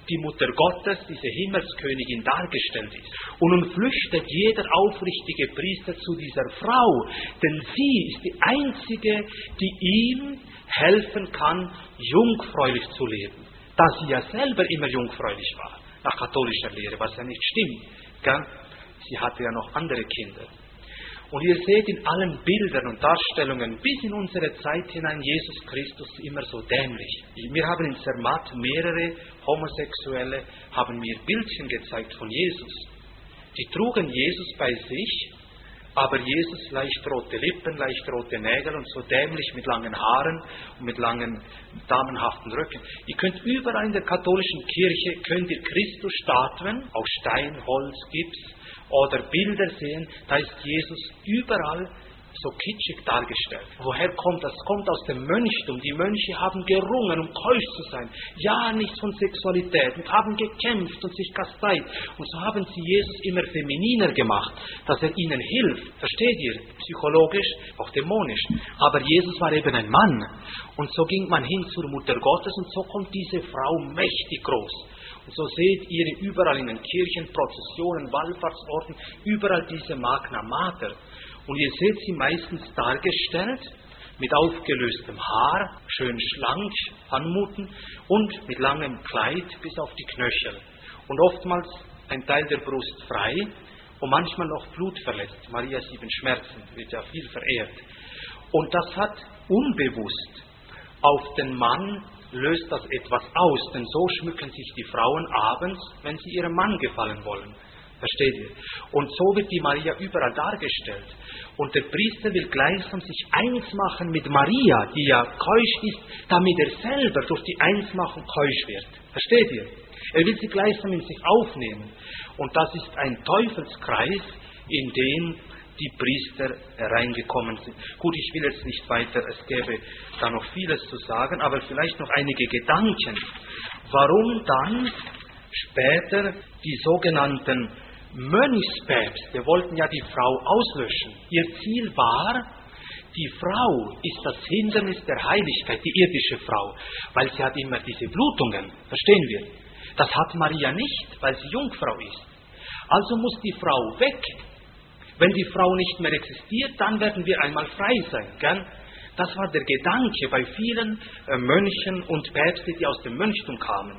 Speaker 1: die Mutter Gottes, diese Himmelskönigin dargestellt ist. Und nun flüchtet jeder aufrichtige Priester zu dieser Frau, denn sie ist die einzige, die ihm helfen kann, jungfräulich zu leben. Da sie ja selber immer jungfräulich war, nach katholischer Lehre, was ja nicht stimmt. Gell? Sie hatte ja noch andere Kinder. Und ihr seht in allen Bildern und Darstellungen bis in unsere Zeit hinein Jesus Christus immer so dämlich. Wir haben in Zermatt mehrere Homosexuelle, haben mir Bildchen gezeigt von Jesus. Die trugen Jesus bei sich, aber Jesus leicht rote Lippen, leicht rote Nägel und so dämlich mit langen Haaren und mit langen damenhaften Röcken. Ihr könnt überall in der katholischen Kirche, könnt ihr Christusstatuen aus Stein, Holz, Gips oder Bilder sehen, da ist Jesus überall so kitschig dargestellt. Woher kommt das? Kommt aus dem Mönchtum. Die Mönche haben gerungen, um keusch zu sein. Ja, nichts von Sexualität und haben gekämpft und sich kasteit. Und so haben sie Jesus immer femininer gemacht, dass er ihnen hilft. Versteht ihr? Psychologisch, auch dämonisch. Aber Jesus war eben ein Mann. Und so ging man hin zur Mutter Gottes und so kommt diese Frau mächtig groß. Und so seht ihr überall in den Kirchen, Prozessionen, Wallfahrtsorten, überall diese Magna Mater. Und ihr seht sie meistens dargestellt mit aufgelöstem Haar, schön schlank anmuten und mit langem Kleid bis auf die Knöchel. Und oftmals ein Teil der Brust frei und manchmal noch blutverletzt. Maria sieben Schmerzen wird ja viel verehrt. Und das hat unbewusst auf den Mann löst das etwas aus, denn so schmücken sich die Frauen abends, wenn sie ihrem Mann gefallen wollen. Versteht ihr? Und so wird die Maria überall dargestellt. Und der Priester will gleichsam sich eins machen mit Maria, die ja keusch ist, damit er selber durch die Einsmachung keusch wird. Versteht ihr? Er will sie gleichsam in sich aufnehmen. Und das ist ein Teufelskreis, in den die Priester reingekommen sind. Gut, ich will jetzt nicht weiter, es gäbe da noch vieles zu sagen, aber vielleicht noch einige Gedanken. Warum dann später die sogenannten Mönchspäpste wollten ja die Frau auslöschen. Ihr Ziel war, die Frau ist das Hindernis der Heiligkeit, die irdische Frau, weil sie hat immer diese Blutungen, verstehen wir. Das hat Maria nicht, weil sie Jungfrau ist. Also muss die Frau weg. Wenn die Frau nicht mehr existiert, dann werden wir einmal frei sein. Gell? Das war der Gedanke bei vielen äh, Mönchen und Päpste, die aus dem Mönchtum kamen.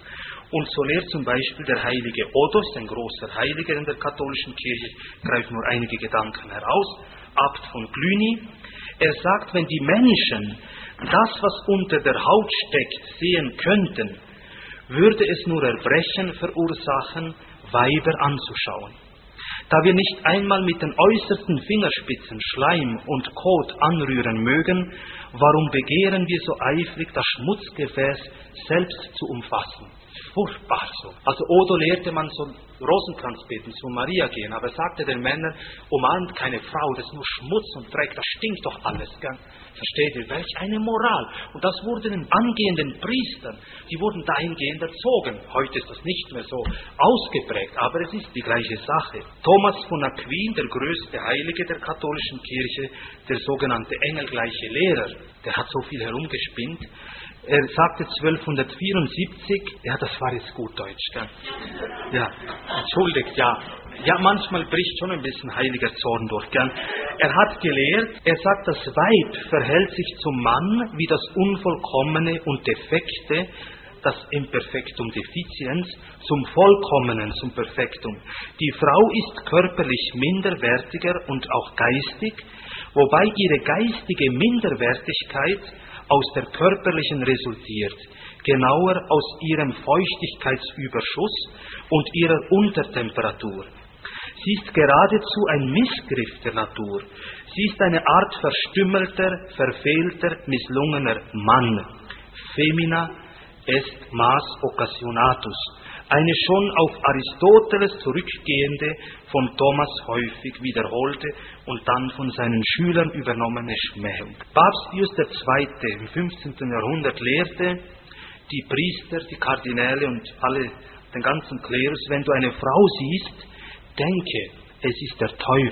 Speaker 1: Und so lehrt zum Beispiel der heilige Odos, ein großer Heiliger in der katholischen Kirche, ich greife nur einige Gedanken heraus, Abt von Cluny. Er sagt, wenn die Menschen das, was unter der Haut steckt, sehen könnten, würde es nur Erbrechen verursachen, Weiber anzuschauen. Da wir nicht einmal mit den äußersten Fingerspitzen Schleim und Kot anrühren mögen, warum begehren wir so eifrig, das Schmutzgefäß selbst zu umfassen? Furchtbar so. Also Odo lehrte, man soll Rosenkranz beten, zu Maria gehen, aber sagte den Männern, umarmt keine Frau, das ist nur Schmutz und Dreck, das stinkt doch alles. Gell? Versteht ihr? Welch eine Moral. Und das wurde den angehenden Priestern, die wurden dahingehend erzogen. Heute ist das nicht mehr so ausgeprägt, aber es ist die gleiche Sache. Thomas von Aquin, der größte Heilige der katholischen Kirche, der sogenannte engelgleiche Lehrer, der hat so viel herumgespinnt. Er sagte zwölfhundertvierundsiebzig, ja, das war jetzt gut Deutsch, gell? Ja, entschuldigt, ja. Ja, manchmal bricht schon ein bisschen heiliger Zorn durch, gell? Er hat gelehrt, er sagt, das Weib verhält sich zum Mann wie das Unvollkommene und Defekte, das Imperfektum Deficiens, zum Vollkommenen, zum Perfektum. Die Frau ist körperlich minderwertiger und auch geistig, wobei ihre geistige Minderwertigkeit aus der körperlichen resultiert, genauer aus ihrem Feuchtigkeitsüberschuss und ihrer Untertemperatur. Sie ist geradezu ein Missgriff der Natur. Sie ist eine Art verstümmelter, verfehlter, misslungener Mann. Femina est mas occasionatus. Eine schon auf Aristoteles zurückgehende, von Thomas häufig wiederholte und dann von seinen Schülern übernommene Schmähung. Papst Pius der Zweite im fünfzehnten Jahrhundert lehrte, die Priester, die Kardinäle und alle, den ganzen Klerus, wenn du eine Frau siehst, denke, es ist der Teufel.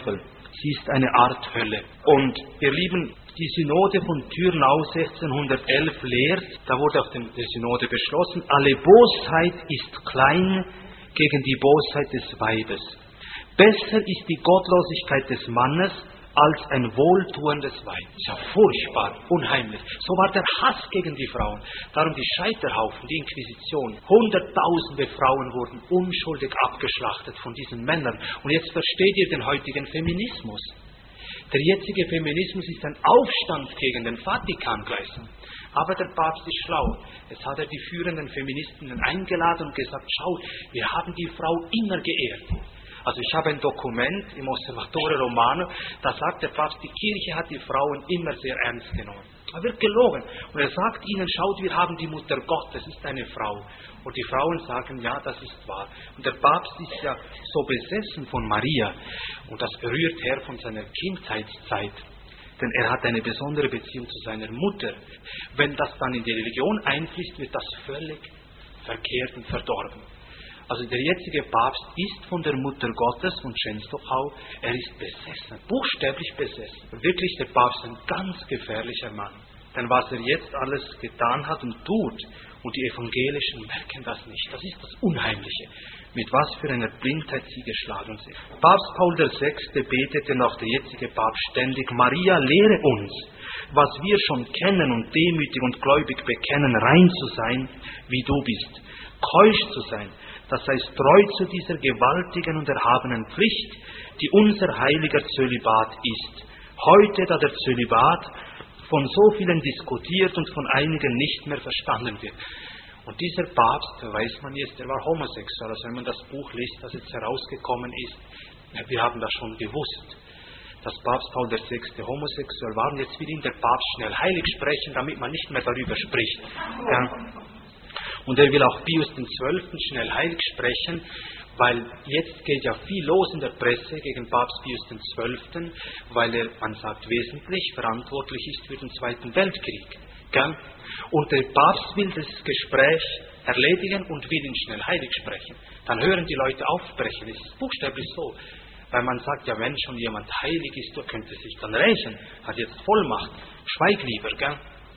Speaker 1: Sie ist eine Art Hölle. Und ihr Lieben, die Synode von Tyrnau sechzehnhundertelf lehrt, da wurde auf der Synode beschlossen, alle Bosheit ist klein gegen die Bosheit des Weibes. Besser ist die Gottlosigkeit des Mannes als ein wohltuendes Weib. Das ist ja furchtbar, unheimlich. So war der Hass gegen die Frauen. Darum die Scheiterhaufen, die Inquisition. Hunderttausende Frauen wurden unschuldig abgeschlachtet von diesen Männern. Und jetzt versteht ihr den heutigen Feminismus. Der jetzige Feminismus ist ein Aufstand gegen den Vatikan gleichsam. Aber der Papst ist schlau. Jetzt hat er die führenden Feministinnen eingeladen und gesagt, schau, wir haben die Frau immer geehrt. Also ich habe ein Dokument im Osservatore Romano, da sagt der Papst, die Kirche hat die Frauen immer sehr ernst genommen. Er wird gelogen. Und er sagt ihnen, schaut, wir haben die Mutter Gottes, ist eine Frau. Und die Frauen sagen, ja, das ist wahr. Und der Papst ist ja so besessen von Maria. Und das berührt her von seiner Kindheitszeit. Denn er hat eine besondere Beziehung zu seiner Mutter. Wenn das dann in die Religion einfließt, wird das völlig verkehrt und verdorben. Also der jetzige Papst ist von der Mutter Gottes, von Częstochow, er ist besessen, buchstäblich besessen. Wirklich der Papst ein ganz gefährlicher Mann. Denn was er jetzt alles getan hat und tut, und die Evangelischen merken das nicht, das ist das Unheimliche, mit was für einer Blindheit sie geschlagen sind. Papst Paul der Sechste betete nach der jetzige Papst ständig, Maria, lehre uns, was wir schon kennen und demütig und gläubig bekennen, rein zu sein, wie du bist, keusch zu sein, das heißt treu zu dieser gewaltigen und erhabenen Pflicht, die unser heiliger Zölibat ist. Heute, da der Zölibat von so vielen diskutiert und von einigen nicht mehr verstanden wird. Und dieser Papst, weiß man jetzt, der war homosexuell. Also wenn man das Buch liest, das jetzt herausgekommen ist, wir haben das schon gewusst, dass Papst Paul der Sechste homosexuell war. Und jetzt will ihn der Papst schnell heilig sprechen, damit man nicht mehr darüber spricht. Ja. Und er will auch Pius den Zwölften schnell heilig sprechen, weil jetzt geht ja viel los in der Presse gegen Papst Pius den Zwölften, weil er, man sagt, wesentlich verantwortlich ist für den Zweiten Weltkrieg. Gell? Und der Papst will das Gespräch erledigen und will ihn schnell heilig sprechen. Dann hören die Leute auf sprechen. Es ist buchstäblich so. Weil man sagt, ja, wenn schon jemand heilig ist, der könnte sich dann rächen, hat jetzt Vollmacht. Schweig lieber, gell?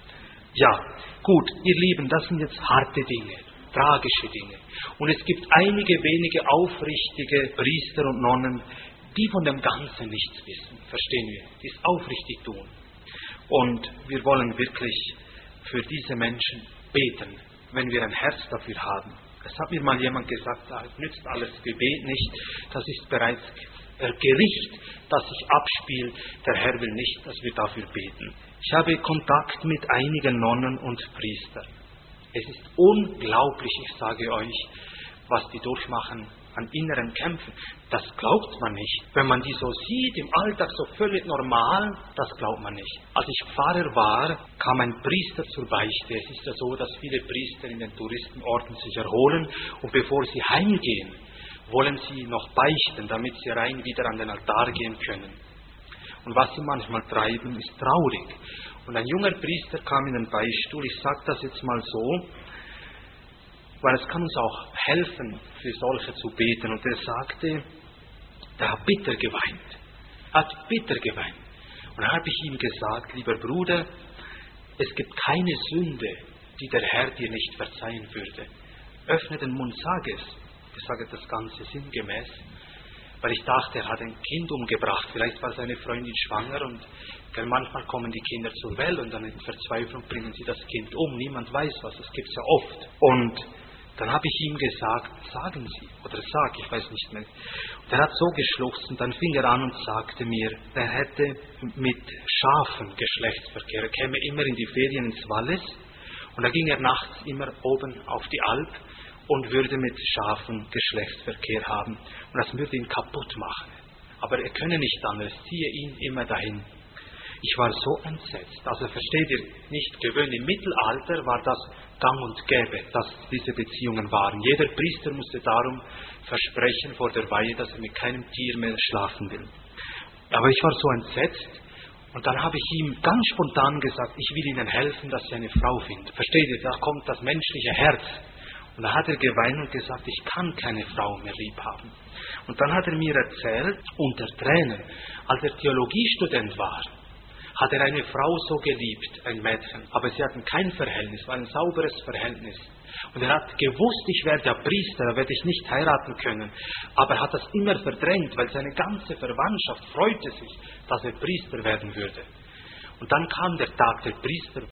Speaker 1: Ja, gut, ihr Lieben, das sind jetzt harte Dinge, tragische Dinge. Und es gibt einige wenige aufrichtige Priester und Nonnen, die von dem Ganzen nichts wissen, verstehen wir, die es aufrichtig tun. Und wir wollen wirklich für diese Menschen beten, wenn wir ein Herz dafür haben. Es hat mir mal jemand gesagt, da nützt alles Gebet nicht, das ist bereits Gericht, das sich abspielt. Der Herr will nicht, dass wir dafür beten. Ich habe Kontakt mit einigen Nonnen und Priestern. Es ist unglaublich, ich sage euch, was die durchmachen an inneren Kämpfen. Das glaubt man nicht. Wenn man die so sieht, im Alltag so völlig normal, das glaubt man nicht. Als ich Pfarrer war, kam ein Priester zur Beichte. Es ist ja so, dass viele Priester in den Touristenorten sich erholen und bevor sie heimgehen, wollen sie noch beichten, damit sie rein wieder an den Altar gehen können. Und was sie manchmal treiben, ist traurig. Und ein junger Priester kam in den Beichtstuhl, ich sage das jetzt mal so, weil es kann uns auch helfen, für solche zu beten. Und er sagte, er hat bitter geweint. Er hat bitter geweint. Und dann habe ich ihm gesagt, lieber Bruder, es gibt keine Sünde, die der Herr dir nicht verzeihen würde. Öffne den Mund, sag es. Ich sage das Ganze sinngemäß, weil ich dachte, er hat ein Kind umgebracht. Vielleicht war seine Freundin schwanger und gell, manchmal kommen die Kinder zur Welt und dann in Verzweiflung bringen sie das Kind um. Niemand weiß was, das gibt es ja oft. Und dann habe ich ihm gesagt, sagen Sie, oder sag, ich weiß nicht mehr. Und er hat so geschluchzt und dann fing er an und sagte mir, er hätte mit Schafen Geschlechtsverkehr. Er käme immer in die Ferien ins Wallis und da ging er nachts immer oben auf die Alp und würde mit Schafen Geschlechtsverkehr haben. Und das würde ihn kaputt machen. Aber er könne nicht anders, ziehe ihn immer dahin. Ich war so entsetzt. Also versteht ihr, nicht gewöhnlich. Im Mittelalter war das gang und gäbe, dass diese Beziehungen waren. Jeder Priester musste darum versprechen vor der Weihe, dass er mit keinem Tier mehr schlafen will. Aber ich war so entsetzt. Und dann habe ich ihm ganz spontan gesagt, ich will Ihnen helfen, dass Sie eine Frau finden. Versteht ihr, da kommt das menschliche Herz. Und da hat er geweint und gesagt, ich kann keine Frau mehr lieb haben. Und dann hat er mir erzählt, unter Tränen, als er Theologiestudent war, hat er eine Frau so geliebt, ein Mädchen. Aber sie hatten kein Verhältnis, war ein sauberes Verhältnis. Und er hat gewusst, ich werde ja Priester, da werde ich nicht heiraten können. Aber er hat das immer verdrängt, weil seine ganze Verwandtschaft freute sich, dass er Priester werden würde. Und dann kam der Tag der Priesterweihe.